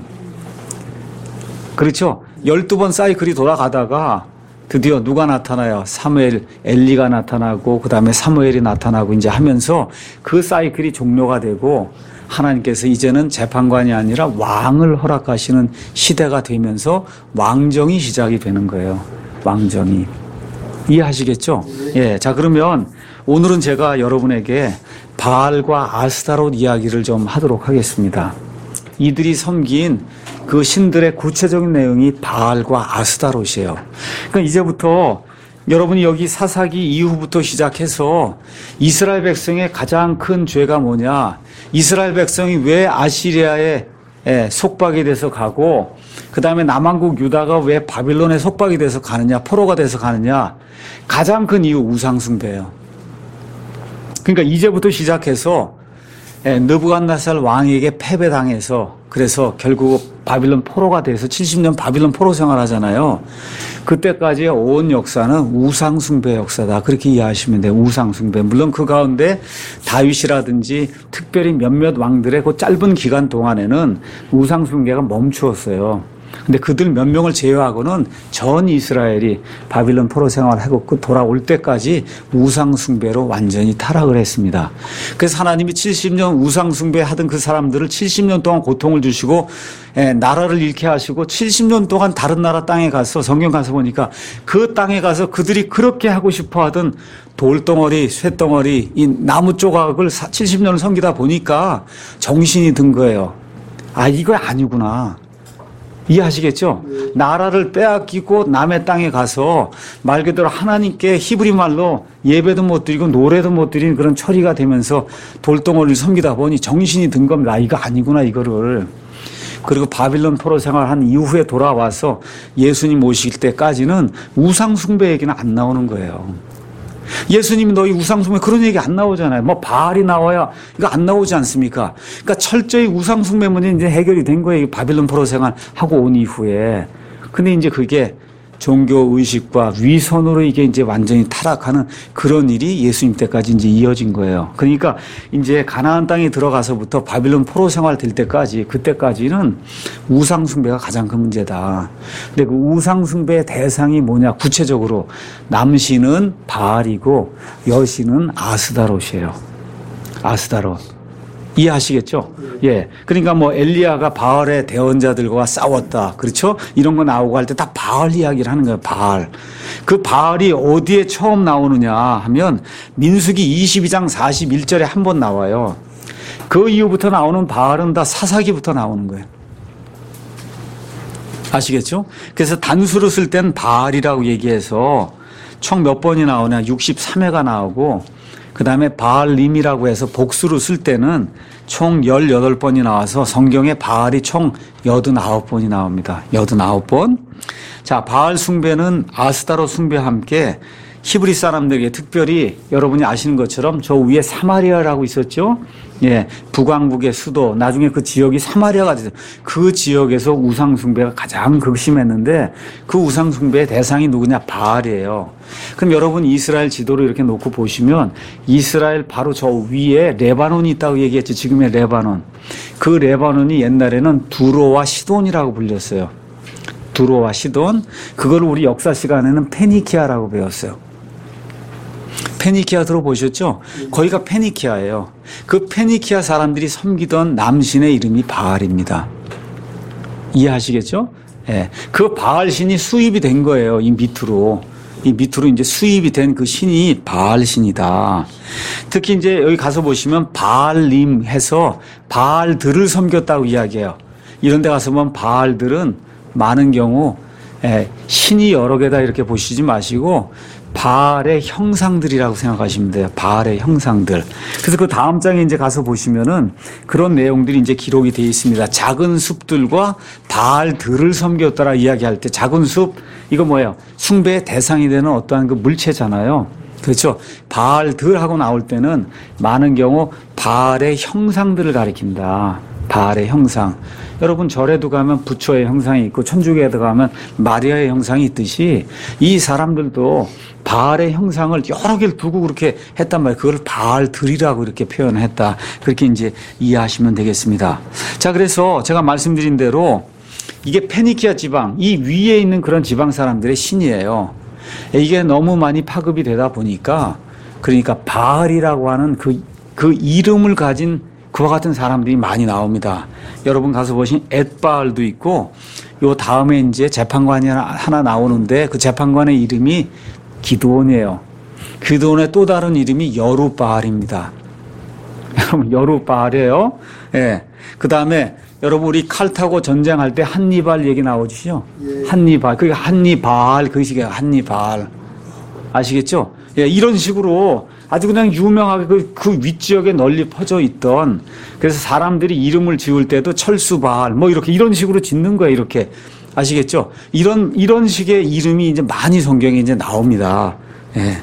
A: 그렇죠? 열두 번 사이클이 돌아가다가 드디어 누가 나타나요? 사무엘, 엘리가 나타나고 그 다음에 사무엘이 나타나고 이제 하면서 그 사이클이 종료가 되고 하나님께서 이제는 재판관이 아니라 왕을 허락하시는 시대가 되면서 왕정이 시작이 되는 거예요. 왕정이. 이해하시겠죠? 예. 자, 그러면 오늘은 제가 여러분에게 바알과 아스타롯 이야기를 좀 하도록 하겠습니다. 이들이 섬긴 그 신들의 구체적인 내용이 바알과 아스타롯이에요. 그러니까 이제부터 여러분이 여기 사사기 이후부터 시작해서 이스라엘 백성의 가장 큰 죄가 뭐냐? 이스라엘 백성이 왜 아시리아에 속박이 돼서 가고 그 다음에 남한국 유다가 왜 바빌론에 속박이 돼서 가느냐, 포로가 돼서 가느냐? 가장 큰 이유 우상숭배예요. 그러니까 이제부터 시작해서 느부갓네살 왕에게 패배당해서 그래서 결국 바빌론 포로가 돼서 칠십 년 바빌론 포로 생활하잖아요. 그때까지의 온 역사는 우상숭배 역사다. 그렇게 이해하시면 돼요. 우상숭배. 물론 그 가운데 다윗이라든지 특별히 몇몇 왕들의 그 짧은 기간 동안에는 우상숭배가 멈추었어요. 근데 그들 몇 명을 제외하고는 전 이스라엘이 바빌론 포로 생활하고 그 돌아올 때까지 우상숭배로 완전히 타락을 했습니다. 그래서 하나님이 칠십 년 우상숭배 하던 그 사람들을 칠십 년 동안 고통을 주시고 예, 나라를 잃게 하시고 칠십 년 동안 다른 나라 땅에 가서 성경 가서 보니까 그 땅에 가서 그들이 그렇게 하고 싶어 하던 돌덩어리, 쇳덩어리, 이 나무 조각을 칠십 년을 섬기다 보니까 정신이 든 거예요. 아, 이거 아니구나. 이해하시겠죠? 네. 나라를 빼앗기고 남의 땅에 가서 말 그대로 하나님께 히브리 말로 예배도 못 드리고 노래도 못 드리는 그런 처리가 되면서 돌덩어리를 섬기다 보니 정신이 든 겁니다. 아, 이거 아니구나, 이거를. 그리고 바빌론 포로 생활한 이후에 돌아와서 예수님 오실 때까지는 우상숭배 얘기는 안 나오는 거예요. 예수님이 너희 우상숭배 그런 얘기 안 나오잖아요. 뭐 바알이 나와야 이거 안 나오지 않습니까? 그러니까 철저히 우상숭배 문제 이제 해결이 된 거예요. 바빌론 포로 생활하고 온 이후에. 근데 이제 그게 종교 의식과 위선으로 이게 이제 완전히 타락하는 그런 일이 예수님 때까지 이제 이어진 거예요. 그러니까 이제 가나안 땅에 들어가서부터 바빌론 포로 생활 될 때까지 그때까지는 우상숭배가 가장 큰 문제다. 근데 그 우상숭배의 대상이 뭐냐? 구체적으로 남신은 바알이고 여신은 아스다롯이에요. 아스다롯. 이해하시겠죠? 예. 그러니까 뭐 엘리야가 바알의 대언자들과 싸웠다. 그렇죠? 이런 거 나오고 할 때 다 바알 이야기를 하는 거예요. 바알. 그 바알이 어디에 처음 나오느냐 하면 민수기 이십이 장 사십일 절에 한 번 나와요. 그 이후부터 나오는 바알은 다 사사기부터 나오는 거예요. 아시겠죠? 그래서 단수로 쓸 땐 바알이라고 얘기해서 총 몇 번이 나오냐? 육십삼 회가 나오고 그 다음에 바알림이라고 해서 복수로 쓸 때는 총 열여덟 번이 나와서 성경에 바알이 총 여든아홉 번이 나옵니다. 여든아홉 번. 자, 바알 숭배는 아스타롯 숭배와 함께 히브리 사람들에게 특별히 여러분이 아시는 것처럼 저 위에 사마리아라고 있었죠? 예, 북왕국의 수도, 나중에 그 지역이 사마리아가 됐어요. 그 지역에서 우상숭배가 가장 극심했는데 그 우상숭배의 대상이 누구냐? 바알이에요. 그럼 여러분 이스라엘 지도를 이렇게 놓고 보시면 이스라엘 바로 저 위에 레바논이 있다고 얘기했죠. 지금의 레바논. 그 레바논이 옛날에는 두로와 시돈이라고 불렸어요. 두로와 시돈. 그걸 우리 역사 시간에는 페니키아라고 배웠어요. 페니키아 들어보셨죠? 거기가 페니키아예요. 그 페니키아 사람들이 섬기던 남신의 이름이 바알입니다. 이해하시겠죠? 예. 그 바알 신이 수입이 된 거예요. 이 밑으로. 이 밑으로 이제 수입이 된 그 신이 바알 신이다. 특히 이제 여기 가서 보시면 바알림 해서 바알들을 섬겼다고 이야기해요. 이런 데 가서 보면 바알들은 많은 경우 예, 신이 여러 개다 이렇게 보시지 마시고 바알의 형상들이라고 생각하시면 돼요. 바알의 형상들. 그래서 그 다음 장에 이제 가서 보시면은 그런 내용들이 이제 기록이 되어 있습니다. 작은 숲들과 바알들을 섬겼더라 이야기할 때 작은 숲, 이거 뭐예요? 숭배의 대상이 되는 어떠한 그 물체잖아요. 그렇죠? 바알들 하고 나올 때는 많은 경우 바알의 형상들을 가리킨다. 바알의 형상. 여러분 절에도 가면 부처의 형상이 있고 천주교에도 가면 마리아의 형상이 있듯이 이 사람들도 바알의 형상을 여러 개를 두고 그렇게 했단 말이에요. 그걸 바알들이라고 이렇게 표현했다. 그렇게 이제 이해하시면 되겠습니다. 자, 그래서 제가 말씀드린 대로 이게 페니키아 지방, 이 위에 있는 그런 지방 사람들의 신이에요. 이게 너무 많이 파급이 되다 보니까 그러니까 바알이라고 하는 그, 그 이름을 가진 그와 같은 사람들이 많이 나옵니다. 여러분 가서 보신 엣바알도 있고 요 다음에 이제 재판관이 하나 나오는데 그 재판관의 이름이 기드온이에요. 기드온의 또 다른 이름이 여룻바알입니다. 여러분 여룻바알이에요. 예. 그 다음에 여러분 우리 칼 타고 전쟁할 때 한니발 얘기 나오시죠? 예. 한니발. 그게 한니발 그 시기에 한니발. 아시겠죠? 예, 이런 식으로 아주 그냥 유명하게 그, 그 윗지역에 널리 퍼져 있던, 그래서 사람들이 이름을 지을 때도 철수바알 뭐 이렇게 이런 식으로 짓는 거예요. 이렇게. 아시겠죠? 이런, 이런 식의 이름이 이제 많이 성경에 이제 나옵니다. 예.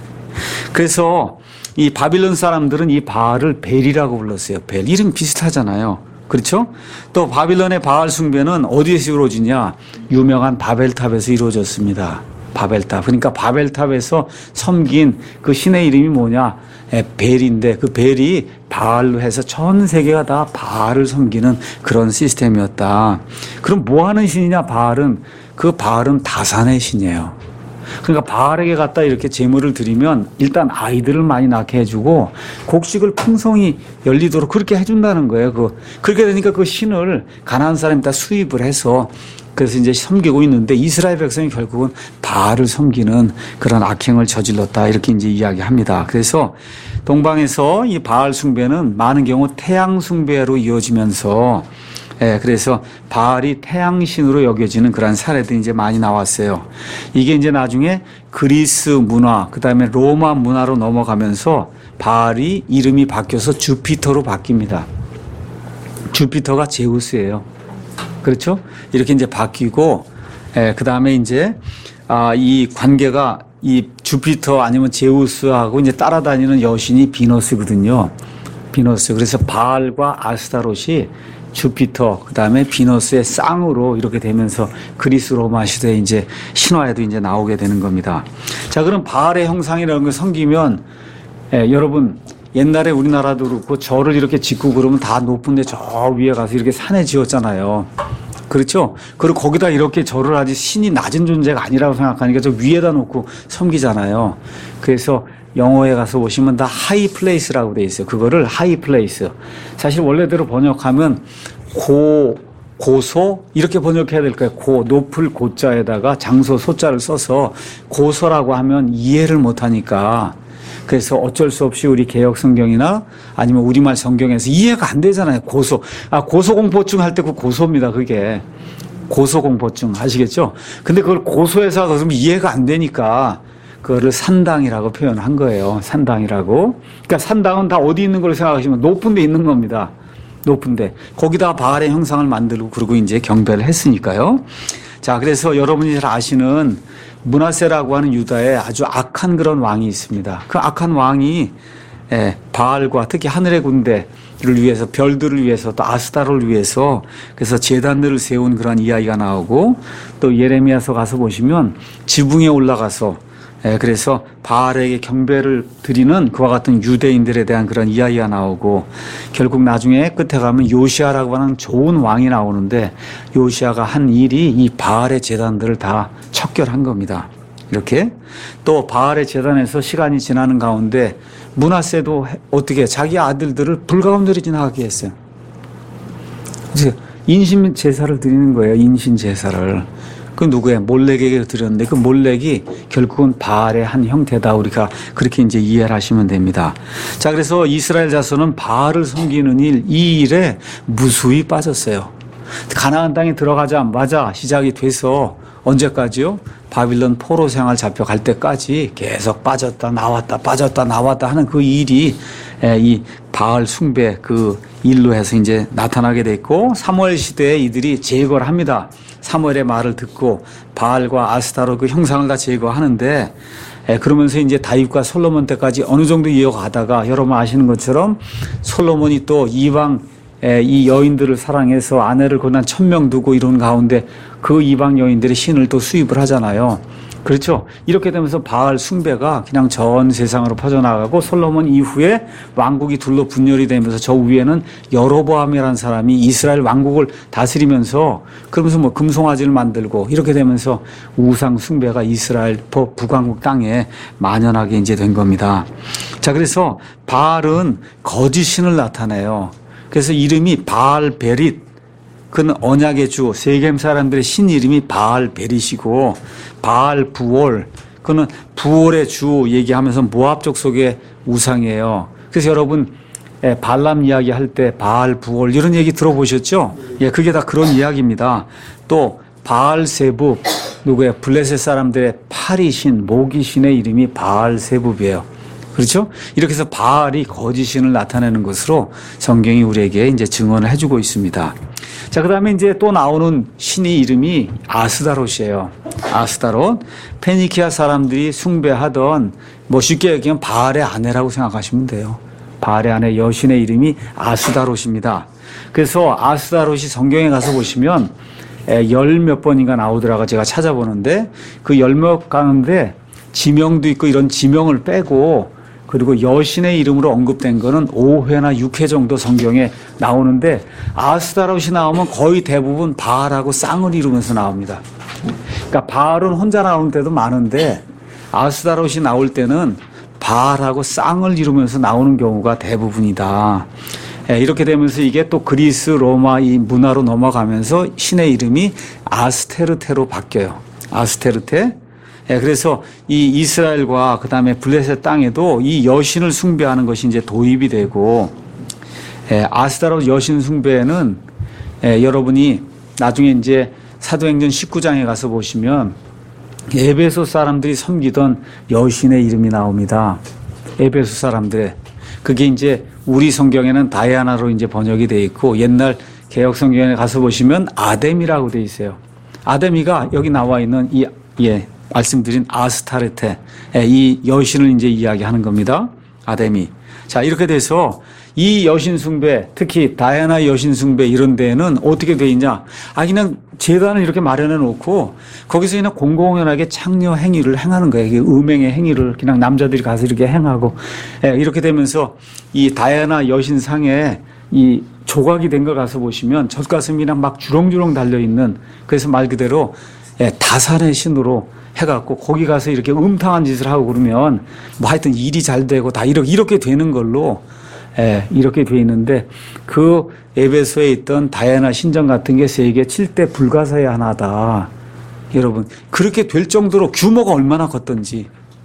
A: 그래서 이 바빌론 사람들은 이 바알을 벨이라고 불렀어요. 벨. 이름 비슷하잖아요. 그렇죠? 또 바빌론의 바알 숭배는 어디에서 이루어지냐? 유명한 바벨탑에서 이루어졌습니다. 바벨탑. 그러니까 바벨탑에서 섬긴 그 신의 이름이 뭐냐? 예, 벨인데 그 벨이 바알로 해서 전 세계가 다 바알을 섬기는 그런 시스템이었다. 그럼 뭐 하는 신이냐? 바알은 그 바알은 다산의 신이에요. 그러니까 바알에게 갖다 이렇게 제물을 드리면 일단 아이들을 많이 낳게 해주고 곡식을 풍성히 열리도록 그렇게 해준다는 거예요. 그 그렇게 되니까 그 신을 가나안 사람이 다 수입을 해서 그래서 이제 섬기고 있는데 이스라엘 백성이 결국은 바알을 섬기는 그런 악행을 저질렀다 이렇게 이제 이야기합니다. 그래서 동방에서 이 바알 숭배는 많은 경우 태양 숭배로 이어지면서 예, 그래서 바알이 태양신으로 여겨지는 그런 사례들이 이제 많이 나왔어요. 이게 이제 나중에 그리스 문화, 그 다음에 로마 문화로 넘어가면서 바알이 이름이 바뀌어서 주피터로 바뀝니다. 주피터가 제우스예요. 그렇죠? 이렇게 이제 바뀌고, 예, 그 다음에 이제, 아, 이 관계가 이 주피터 아니면 제우스하고 이제 따라다니는 여신이 비너스거든요. 비너스. 그래서 바알과 아스타롯이 주피터, 그 다음에 비너스의 쌍으로 이렇게 되면서 그리스 로마 시대에 이제 신화에도 이제 나오게 되는 겁니다. 자, 그럼 바알의 형상이라는 걸 섬기면, 예, 여러분, 옛날에 우리나라도 그렇고 절을 이렇게 짓고 그러면 다 높은데 저 위에 가서 이렇게 산에 지었잖아요. 그렇죠? 그리고 거기다 이렇게 절을 하지 신이 낮은 존재가 아니라고 생각하니까 저 위에다 놓고 섬기잖아요. 그래서 영어에 가서 보시면 다 하이 플레이스라고 돼 있어요. 그거를 하이 플레이스. 사실 원래대로 번역하면 고, 고소 이렇게 번역해야 될 거예요. 고, 높을 고자에다가 장소 소자를 써서 고소라고 하면 이해를 못하니까 그래서 어쩔 수 없이 우리 개역 성경이나 아니면 우리말 성경에서 이해가 안 되잖아요. 고소. 아, 고소공포증 할 때 그 고소입니다. 그게. 고소공포증 아시겠죠? 근데 그걸 고소해서 그러면 이해가 안 되니까 그거를 산당이라고 표현한 거예요. 산당이라고. 그러니까 산당은 다 어디 있는 걸 생각하시면 높은 데 있는 겁니다. 높은 데. 거기다 바알의 형상을 만들고 그러고 이제 경배를 했으니까요. 자, 그래서 여러분이 잘 아시는 므낫세라고 하는 유다에 아주 악한 그런 왕이 있습니다. 그 악한 왕이 예, 바알과 특히 하늘의 군대를 위해서 별들을 위해서 또 아스타를 위해서 그래서 제단들을 세운 그런 이야기가 나오고 또 예레미야서 가서 보시면 지붕에 올라가서 예, 그래서 바알에게 경배를 드리는 그와 같은 유대인들에 대한 그런 이야기가 나오고 결국 나중에 끝에 가면 요시아라고 하는 좋은 왕이 나오는데 요시아가 한 일이 이 바알의 제단들을 다 척결한 겁니다. 이렇게 또 바알의 제단에서 시간이 지나는 가운데 므낫세도 어떻게 자기 아들들을 불가운데로 지나가게 했어요. 그래서 인신 제사를 드리는 거예요. 인신 제사를. 그 누구의 몰렉에게 드렸는데 그 몰렉이 결국은 바알의 한 형태다. 우리가 그렇게 이제 이해를 하시면 됩니다. 자, 그래서 이스라엘 자손은 바알을 섬기는 일, 이 일에 무수히 빠졌어요. 가나안 땅에 들어가자마자 시작이 돼서 언제까지요? 바빌론 포로 생활 잡혀갈 때까지 계속 빠졌다 나왔다 빠졌다 나왔다 하는 그 일이 이 바알 숭배 그 일로 해서 이제 나타나게 됐고 사무엘 시대에 이들이 제거를 합니다. 사무엘의 말을 듣고 바알과 아스타로 그 형상을 다 제거하는데 그러면서 이제 다윗과 솔로몬 때까지 어느 정도 이어가다가 여러분 아시는 것처럼 솔로몬이 또 이방 이 여인들을 사랑해서 아내를 고난 천명 두고 이런 가운데 그 이방 여인들의 신을 또 수입을 하잖아요. 그렇죠. 이렇게 되면서 바알 숭배가 그냥 전 세상으로 퍼져나가고 솔로몬 이후에 왕국이 둘로 분열이 되면서 저 위에는 여로보암이라는 사람이 이스라엘 왕국을 다스리면서 그러면서 뭐 금송아지를 만들고 이렇게 되면서 우상 숭배가 이스라엘 북왕국 땅에 만연하게 이제 된 겁니다. 자, 그래서 바알은 거짓 신을 나타내요. 그래서 이름이 바알 베릿. 그는 언약의 주, 세겜 사람들의 신 이름이 바알 베릿이고 바알 부올, 그는 부올의 주 얘기하면서 모압 족속의 우상이에요. 그래서 여러분 발람 이야기 할 때 바알 부올 이런 얘기 들어보셨죠? 예, 그게 다 그런 이야기입니다. 또 바알 세부, 누구예요? 블레셋 사람들의 파리신, 모기신의 이름이 바알 세부이에요. 그렇죠? 이렇게 해서 바알이 거짓신을 나타내는 것으로 성경이 우리에게 이제 증언을 해주고 있습니다. 자, 그 다음에 이제 또 나오는 신의 이름이 아스다롯이에요. 아스다롯. 페니키아 사람들이 숭배하던 뭐 쉽게 얘기하면 바알의 아내라고 생각하시면 돼요. 바알의 아내 여신의 이름이 아스다롯입니다. 그래서 아스다롯이 성경에 가서 보시면 열 몇 번인가 나오더라고 제가 찾아보는데 그 열 몇 가운데 지명도 있고 이런 지명을 빼고 그리고 여신의 이름으로 언급된 거는 오 회나 육 회 정도 성경에 나오는데 아스타롯이 나오면 거의 대부분 바알하고 쌍을 이루면서 나옵니다. 그러니까 바알은 혼자 나오는 때도 많은데 아스타롯이 나올 때는 바알하고 쌍을 이루면서 나오는 경우가 대부분이다. 이렇게 되면서 이게 또 그리스, 로마 이 문화로 넘어가면서 신의 이름이 아스테르테로 바뀌어요. 아스테르테. 그래서 이 이스라엘과 그 다음에 블레셋 땅에도 이 여신을 숭배하는 것이 이제 도입이 되고, 아스타롯 여신 숭배는 여러분이 나중에 이제 사도행전 십구 장에 가서 보시면 에베소 사람들이 섬기던 여신의 이름이 나옵니다. 에베소 사람들의. 그게 이제 우리 성경에는 다이아나로 이제 번역이 되어 있고 옛날 개혁 성경에 가서 보시면 아데미라고 되어 있어요. 아데미가 여기 나와 있는 이, 예, 말씀드린 아스타르테, 이 여신을 이제 이야기하는 겁니다. 아데미. 자, 이렇게 돼서 이 여신 숭배, 특히 다이아나 여신 숭배 이런 데는 어떻게 돼 있냐? 아, 그냥 재단을 이렇게 마련해 놓고 거기서 그냥 공공연하게 창녀 행위를 행하는 거예요. 이게 음행의 행위를 그냥 남자들이 가서 이렇게 행하고, 예, 이렇게 되면서 이 다이아나 여신 상에 이 조각이 된 거 가서 보시면 젖가슴이랑 막 주렁주렁 달려 있는, 그래서 말 그대로 예, 다산의 신으로 해갖고 거기 가서 이렇게 음탕한 짓을 하고 그러면 뭐 하여튼 일이 잘 되고 다 이렇게 이렇게 되는 걸로, 예, 이렇게 돼 있는데 그 에베소에 있던 다이아나 신전 같은 게 세계 칠 대 불가사의 하나다. 여러분, 그렇게 될 정도로 규모가 얼마나 컸던지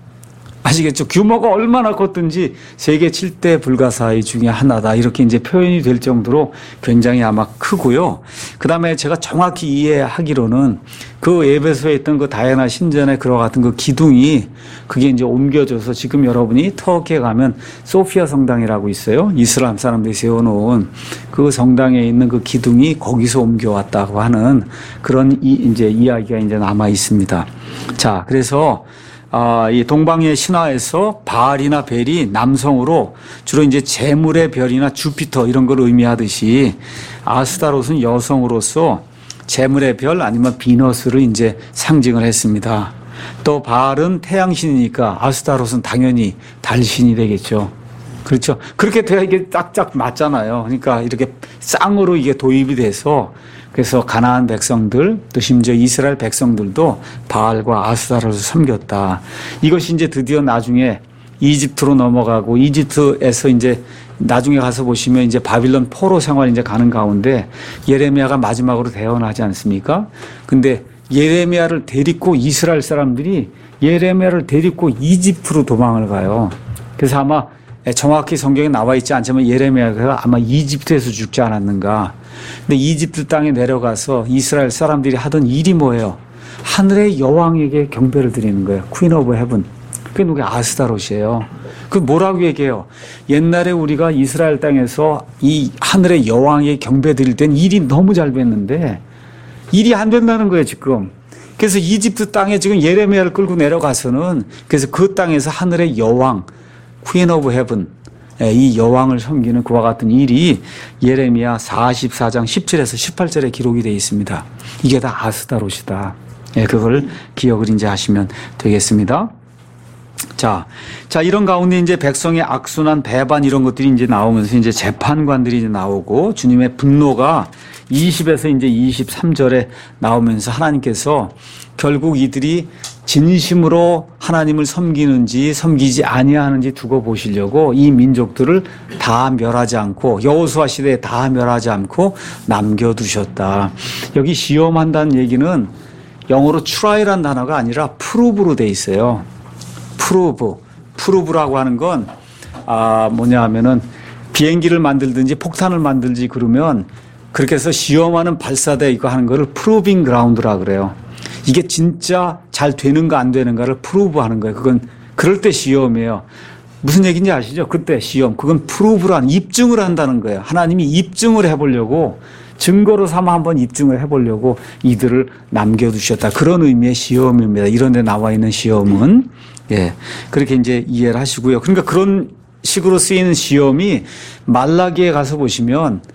A: 아시겠죠? 규모가 얼마나 컸든지 세계 칠 대 불가사의 중에 하나다. 이렇게 이제 표현이 될 정도로 굉장히 아마 크고요. 그 다음에 제가 정확히 이해하기로는 그 에베소에 있던 그 다이아나 신전에 그와 같은 그 기둥이 그게 이제 옮겨져서 지금 여러분이 터키에 가면 소피아 성당이라고 있어요. 이슬람 사람들이 세워놓은 그 성당에 있는 그 기둥이 거기서 옮겨왔다고 하는 그런 이 이제 이야기가 이제 남아 있습니다. 자, 그래서 아, 이 동방의 신화에서 바알이나 벨이 남성으로 주로 이제 재물의 별이나 주피터 이런 걸 의미하듯이 아스타롯은 여성으로서 재물의 별 아니면 비너스를 이제 상징을 했습니다. 또 바알은 태양신이니까 아스타롯은 당연히 달신이 되겠죠. 그렇죠. 그렇게 돼야 이게 딱딱 맞잖아요. 그러니까 이렇게 쌍으로 이게 도입이 돼서 그래서 가나안 백성들 또 심지어 이스라엘 백성들도 바알과 아스타롯을 섬겼다. 이것이 이제 드디어 나중에 이집트로 넘어가고 이집트에서 이제 나중에 가서 보시면 이제 바빌론 포로 생활 이제 가는 가운데 예레미야가 마지막으로 대언하지 않습니까? 근데 예레미야를 데리고 이스라엘 사람들이 예레미야를 데리고 이집트로 도망을 가요. 그래서 아마 정확히 성경에 나와 있지 않지만 예레미야가 아마 이집트에서 죽지 않았는가. 근데 이집트 땅에 내려가서 이스라엘 사람들이 하던 일이 뭐예요? 하늘의 여왕에게 경배를 드리는 거예요. 퀸 오브 헤븐. 그게 누가 아스타롯이에요. 그 뭐라고 얘기해요? 옛날에 우리가 이스라엘 땅에서 이 하늘의 여왕에게 경배 드릴 땐 일이 너무 잘 됐는데 일이 안 된다는 거예요, 지금. 그래서 이집트 땅에 지금 예레미야를 끌고 내려가서는 그래서 그 땅에서 하늘의 여왕, 퀸 오브 헤븐, 이 여왕을 섬기는 그와 같은 일이 예레미야 사십사 장 십칠에서 십팔 절에 기록이 되어 있습니다. 이게 다 아스타롯이다. 그걸 기억을 이제 하시면 되겠습니다. 자, 자, 이런 가운데 이제 백성의 악순환, 배반 이런 것들이 이제 나오면서 이제 재판관들이 이제 나오고 주님의 분노가 이십에서 이제 이십삼 절에 나오면서 하나님께서 결국 이들이 진심으로 하나님을 섬기는지 섬기지 아니하는지 두고 보시려고 이 민족들을 다 멸하지 않고 여호수아 시대에 다 멸하지 않고 남겨두셨다. 여기 시험한다는 얘기는 영어로 try라는 단어가 아니라 prove로 돼 있어요. prove. prove라고 하는 건 아, 뭐냐 하면은 비행기를 만들든지 폭탄을 만들지 그러면 그렇게 해서 시험하는 발사대 이거 하는 거를 proving ground라 그래요. 이게 진짜 잘 되는가 안 되는가를 프로브 하는 거예요. 그건 그럴 때 시험이에요. 무슨 얘기인지 아시죠? 그때 시험. 그건 프로브란 입증을 한다는 거예요. 하나님이 입증을 해보려고 증거로 삼아 한번 입증을 해보려고 이들을 남겨두셨다. 그런 의미의 시험입니다. 이런 데 나와 있는 시험은. 예. 그렇게 이제 이해를 하시고요. 그러니까 그런 식으로 쓰이는 시험이 말라기에 가서 보시면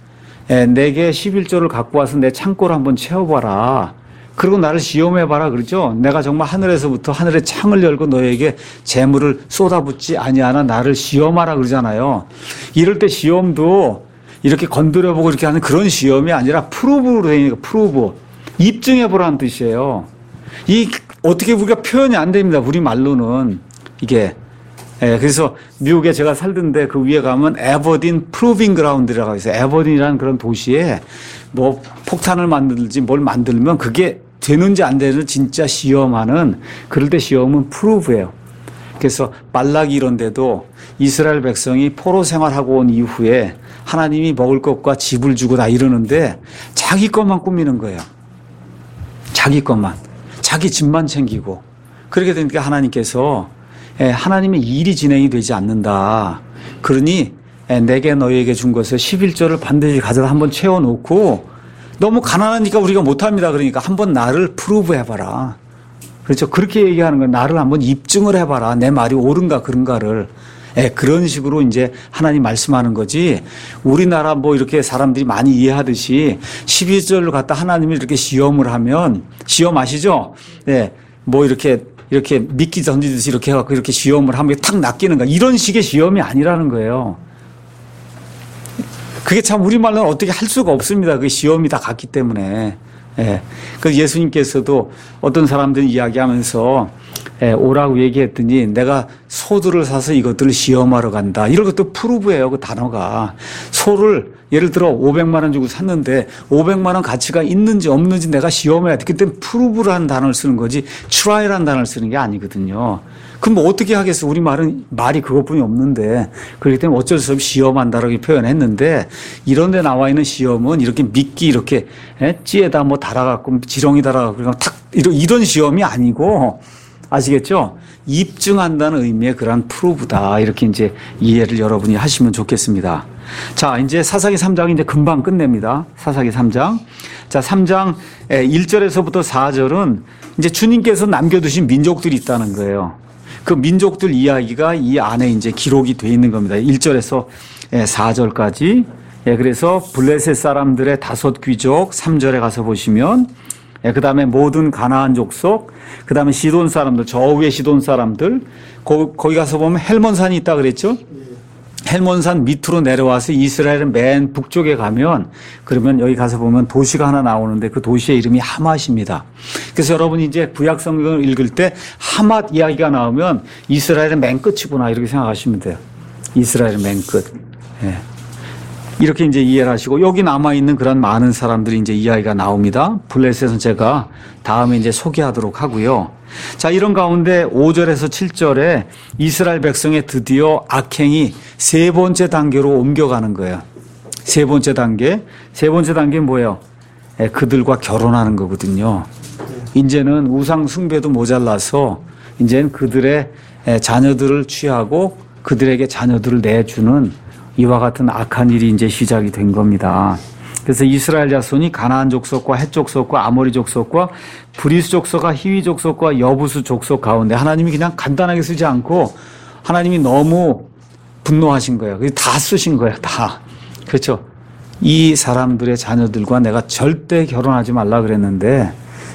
A: 에, 내게 십일조를 갖고 와서 내 창고를 한번 채워봐라. 그리고 나를 시험해봐라 그러죠. 내가 정말 하늘에서부터 하늘의 창을 열고 너에게 재물을 쏟아붓지 아니하나 나를 시험하라 그러잖아요. 이럴 때 시험도 이렇게 건드려보고 이렇게 하는 그런 시험이 아니라 프루브로 되니까 프루브. 입증해보라는 뜻이에요. 이 어떻게 우리가 표현이 안 됩니다. 우리 말로는 이게. 예, 그래서 미국에 제가 살던데 그 위에 가면 에버딘 프루빙 그라운드라고 해서 에버딘이라는 그런 도시에 뭐 폭탄을 만들지 뭘 만들면 그게 되는지 안 되는지 진짜 시험하는 그럴 때 시험은 프루브예요. 그래서 말라기 이런 데도 이스라엘 백성이 포로 생활하고 온 이후에 하나님이 먹을 것과 집을 주고 다 이러는데 자기 것만 꾸미는 거예요. 자기 것만. 자기 집만 챙기고. 그렇게 되니까 하나님께서 하나님의 일이 진행이 되지 않는다. 그러니 내게 너희에게 준 것을 십일조를 반드시 가져다 한번 채워놓고 너무 가난하니까 우리가 못합니다. 그러니까 한번 나를 프루브 해봐라. 그렇죠. 그렇게 얘기하는 거예요. 나를 한번 입증을 해봐라. 내 말이 옳은가 그런가를. 예, 그런 식으로 이제 하나님 말씀하는 거지. 우리나라 뭐 이렇게 사람들이 많이 이해하듯이 십일조를 갖다 하나님이 이렇게 시험을 하면 시험 아시죠? 예, 뭐 이렇게 이렇게 미끼 던지듯이 이렇게 해갖고 이렇게 시험을 하면 탁 낚이는가. 이런 식의 시험이 아니라는 거예요. 그게 참 우리말로는 어떻게 할 수가 없습니다. 그 시험이 다 같기 때문에. 예. 그 예수님께서도 어떤 사람들 이야기하면서 예, 오라고 얘기했더니 내가 소들을 사서 이것들을 시험하러 간다. 이런 것도 프루브예요. 그 단어가. 소를 예를 들어 오백만 원 주고 샀는데 오백만 원 가치가 있는지 없는지 내가 시험해야 돼. 그때 프루브라는 단어를 쓰는 거지 트라이라는 단어를 쓰는 게 아니거든요. 그럼 뭐 어떻게 하겠어. 우리 말은 말이 그것뿐이 없는데 그렇기 때문에 어쩔 수 없이 시험한다라고 표현했는데 이런 데 나와 있는 시험은 이렇게 미끼 이렇게 예? 찌에다 뭐 달아갖고 지렁이 달아갖고 탁 이런, 이런 시험이 아니고 아시겠죠? 입증한다는 의미의 그러한 프루브다. 이렇게 이제 이해를 여러분이 하시면 좋겠습니다. 자, 이제 사사기 삼 장이 이제 금방 끝냅니다. 사사기 삼 장. 자, 삼 장 일 절에서부터 사 절은 이제 주님께서 남겨두신 민족들이 있다는 거예요. 그 민족들 이야기가 이 안에 이제 기록이 돼 있는 겁니다. 일 절에서 사 절까지. 예, 그래서 블레셋 사람들의 다섯 귀족 삼 절에 가서 보시면 예, 그 다음에 모든 가나안 족속, 그 다음에 시돈 사람들, 저 위에 시돈 사람들, 거, 거기 가서 보면 헬몬산이 있다 그랬죠? 헬몬산 밑으로 내려와서 이스라엘의 맨 북쪽에 가면 그러면 여기 가서 보면 도시가 하나 나오는데 그 도시의 이름이 하맛입니다. 그래서 여러분이 이제 구약 성경을 읽을 때 하맛 이야기가 나오면 이스라엘의 맨 끝이구나 이렇게 생각하시면 돼요. 이스라엘의 맨 끝. 예. 이렇게 이제 이해를 하시고 여기 남아있는 그런 많은 사람들이 이제 이야기가 나옵니다. 블레셋은 제가 다음에 이제 소개하도록 하고요. 자, 이런 가운데 오 절에서 칠 절에 이스라엘 백성의 드디어 악행이 세 번째 단계로 옮겨가는 거예요. 세 번째 단계. 세 번째 단계는 뭐예요? 예, 그들과 결혼하는 거거든요. 이제는 우상 숭배도 모자라서 이제는 그들의 자녀들을 취하고 그들에게 자녀들을 내주는 이와 같은 악한 일이 이제 시작이 된 겁니다. 그래서 이스라엘 자손이 가나안 족속과 헷 족속과 아모리 족속과 브리스 족속과 히위 족속과 여부수 족속 가운데 하나님이 그냥 간단하게 쓰지 않고 하나님이 너무 분노하신 거예요. 다 쓰신 거예요. 다. 그렇죠. 이 사람들의 자녀들과 내가 절대 결혼하지 말라 그랬는데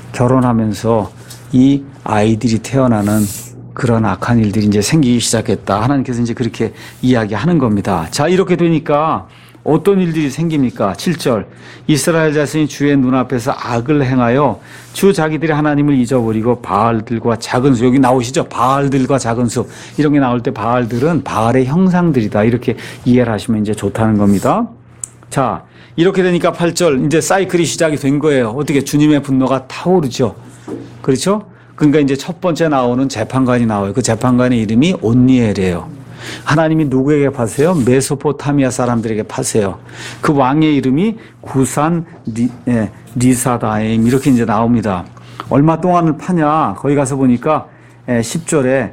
A: 결혼하면서 이 아이들이 태어나는 그런 악한 일들이 이제 생기기 시작했다. 하나님께서 이제 그렇게 이야기하는 겁니다. 자, 이렇게 되니까 어떤 일들이 생깁니까? 칠 절. 이스라엘 자손이 주의 눈앞에서 악을 행하여 주 자기들이 하나님을 잊어버리고 바알들과 작은 수. 여기 나오시죠? 바알들과 작은 수. 이런 게 나올 때 바알들은 바알의 형상들이다. 이렇게 이해를 하시면 이제 좋다는 겁니다. 자, 이렇게 되니까 팔 절. 이제 사이클이 시작이 된 거예요. 어떻게 주님의 분노가 타오르죠. 그렇죠? 그러니까 이제 첫 번째 나오는 재판관이 나와요. 그 재판관의 이름이 온니엘이에요. 하나님이 누구에게 파세요? 메소포타미아 사람들에게 파세요. 그 왕의 이름이 구산 리, 예, 리사다임 이렇게 이제 나옵니다. 얼마 동안을 파냐? 거기 가서 보니까 예, 십 절에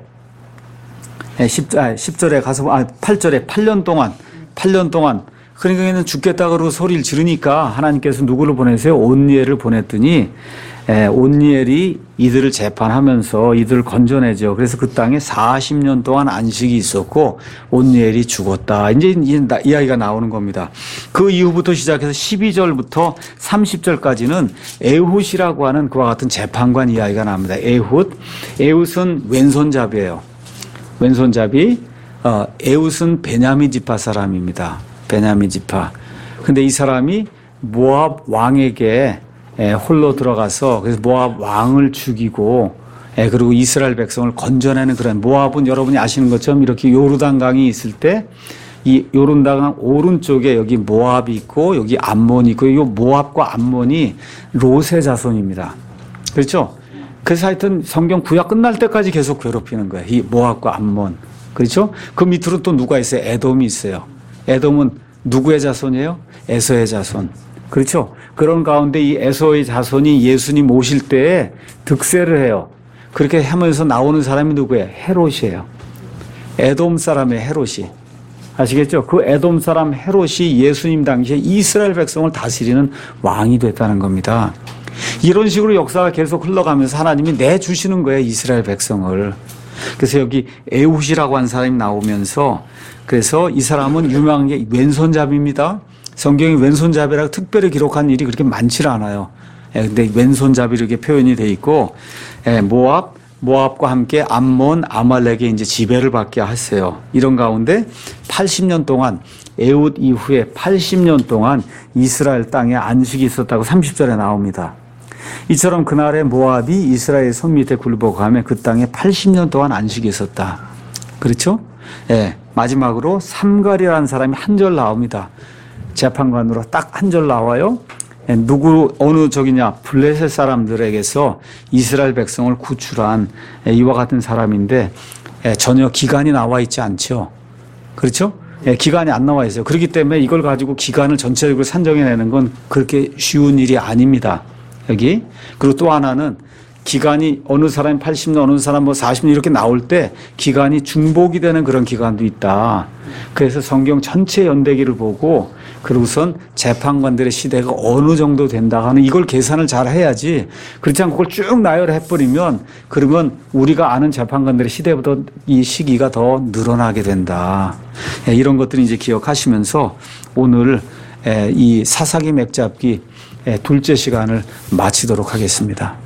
A: 예, 십, 아, 십 절에 가서 아, 팔 절에 팔 년 동안 팔 년 동안 그러니까 죽겠다 그러고 소리를 지르니까 하나님께서 누구를 보내세요? 온니엘을 보냈더니 에, 온니엘이 이들을 재판하면서 이들을 건져내죠. 그래서 그 땅에 사십 년 동안 안식이 있었고 온니엘이 죽었다. 이제 이 이야기가 나오는 겁니다. 그 이후부터 시작해서 십이 절부터 삼십 절까지는 에훗이라고 하는 그와 같은 재판관 이야기가 나옵니다. 에훗, 에훗은 왼손잡이에요. 왼손잡이. 어, 에훗은 베냐민 지파 사람입니다. 베냐민 지파. 근데 이 사람이 모압 왕에게 예, 홀로 들어가서 그래서 모압 왕을 죽이고 예, 그리고 이스라엘 백성을 건져내는 그런 모압은 여러분이 아시는 것처럼 이렇게 요르단강이 있을 때 이 요르단강 오른쪽에 여기 모압이 있고 여기 암몬이 있고 이 모압과 암몬이 롯의 자손입니다. 그렇죠? 그래서 하여튼 성경 구약 끝날 때까지 계속 괴롭히는 거예요. 이 모압과 암몬. 그렇죠? 그 밑으로 또 누가 있어요? 에돔이 있어요. 에돔은 누구의 자손이에요? 에서의 자손. 그렇죠? 그런 가운데 이 에서의 자손이 예수님 오실 때에 득세를 해요. 그렇게 하면서 나오는 사람이 누구예요? 헤롯이에요. 에돔 사람의 헤롯이. 아시겠죠? 그 에돔 사람 헤롯이 예수님 당시에 이스라엘 백성을 다스리는 왕이 됐다는 겁니다. 이런 식으로 역사가 계속 흘러가면서 하나님이 내주시는 거예요. 이스라엘 백성을. 그래서 여기 에훗이라고 한 사람이 나오면서 그래서 이 사람은 유명한 게 왼손잡이입니다. 성경이 왼손잡이라고 특별히 기록한 일이 그렇게 많지 않아요. 예, 근데 왼손잡이 이렇게 표현이 돼 있고, 예, 모압, 모압과 함께 암몬, 아말렉에 이제 지배를 받게 하세요. 이런 가운데 팔십 년 동안 에훗 이후에 팔십 년 동안 이스라엘 땅에 안식이 있었다고 삼십 절에 나옵니다. 이처럼 그날에 모압이 이스라엘 손 밑에 굴복하며 그 땅에 팔십 년 동안 안식이 있었다. 그렇죠? 예, 마지막으로 삼갈이라는 사람이 한 절 나옵니다. 재판관으로 딱 한 절 나와요. 누구 어느 저기냐 블레셋 사람들에게서 이스라엘 백성을 구출한 이와 같은 사람인데 전혀 기간이 나와 있지 않죠. 그렇죠? 기간이 안 나와 있어요. 그렇기 때문에 이걸 가지고 기간을 전체적으로 산정해내는 건 그렇게 쉬운 일이 아닙니다. 여기. 그리고 또 하나는 기간이 어느 사람이 팔십 년, 어느 사람 뭐 사십 년 이렇게 나올 때 기간이 중복이 되는 그런 기간도 있다. 그래서 성경 전체 연대기를 보고 그러고선 재판관들의 시대가 어느 정도 된다 하는 이걸 계산을 잘 해야지 그렇지 않고 그걸 쭉 나열해버리면 그러면 우리가 아는 재판관들의 시대보다 이 시기가 더 늘어나게 된다. 이런 것들을 이제 기억하시면서 오늘 이 사사기 맥잡기 둘째 시간을 마치도록 하겠습니다.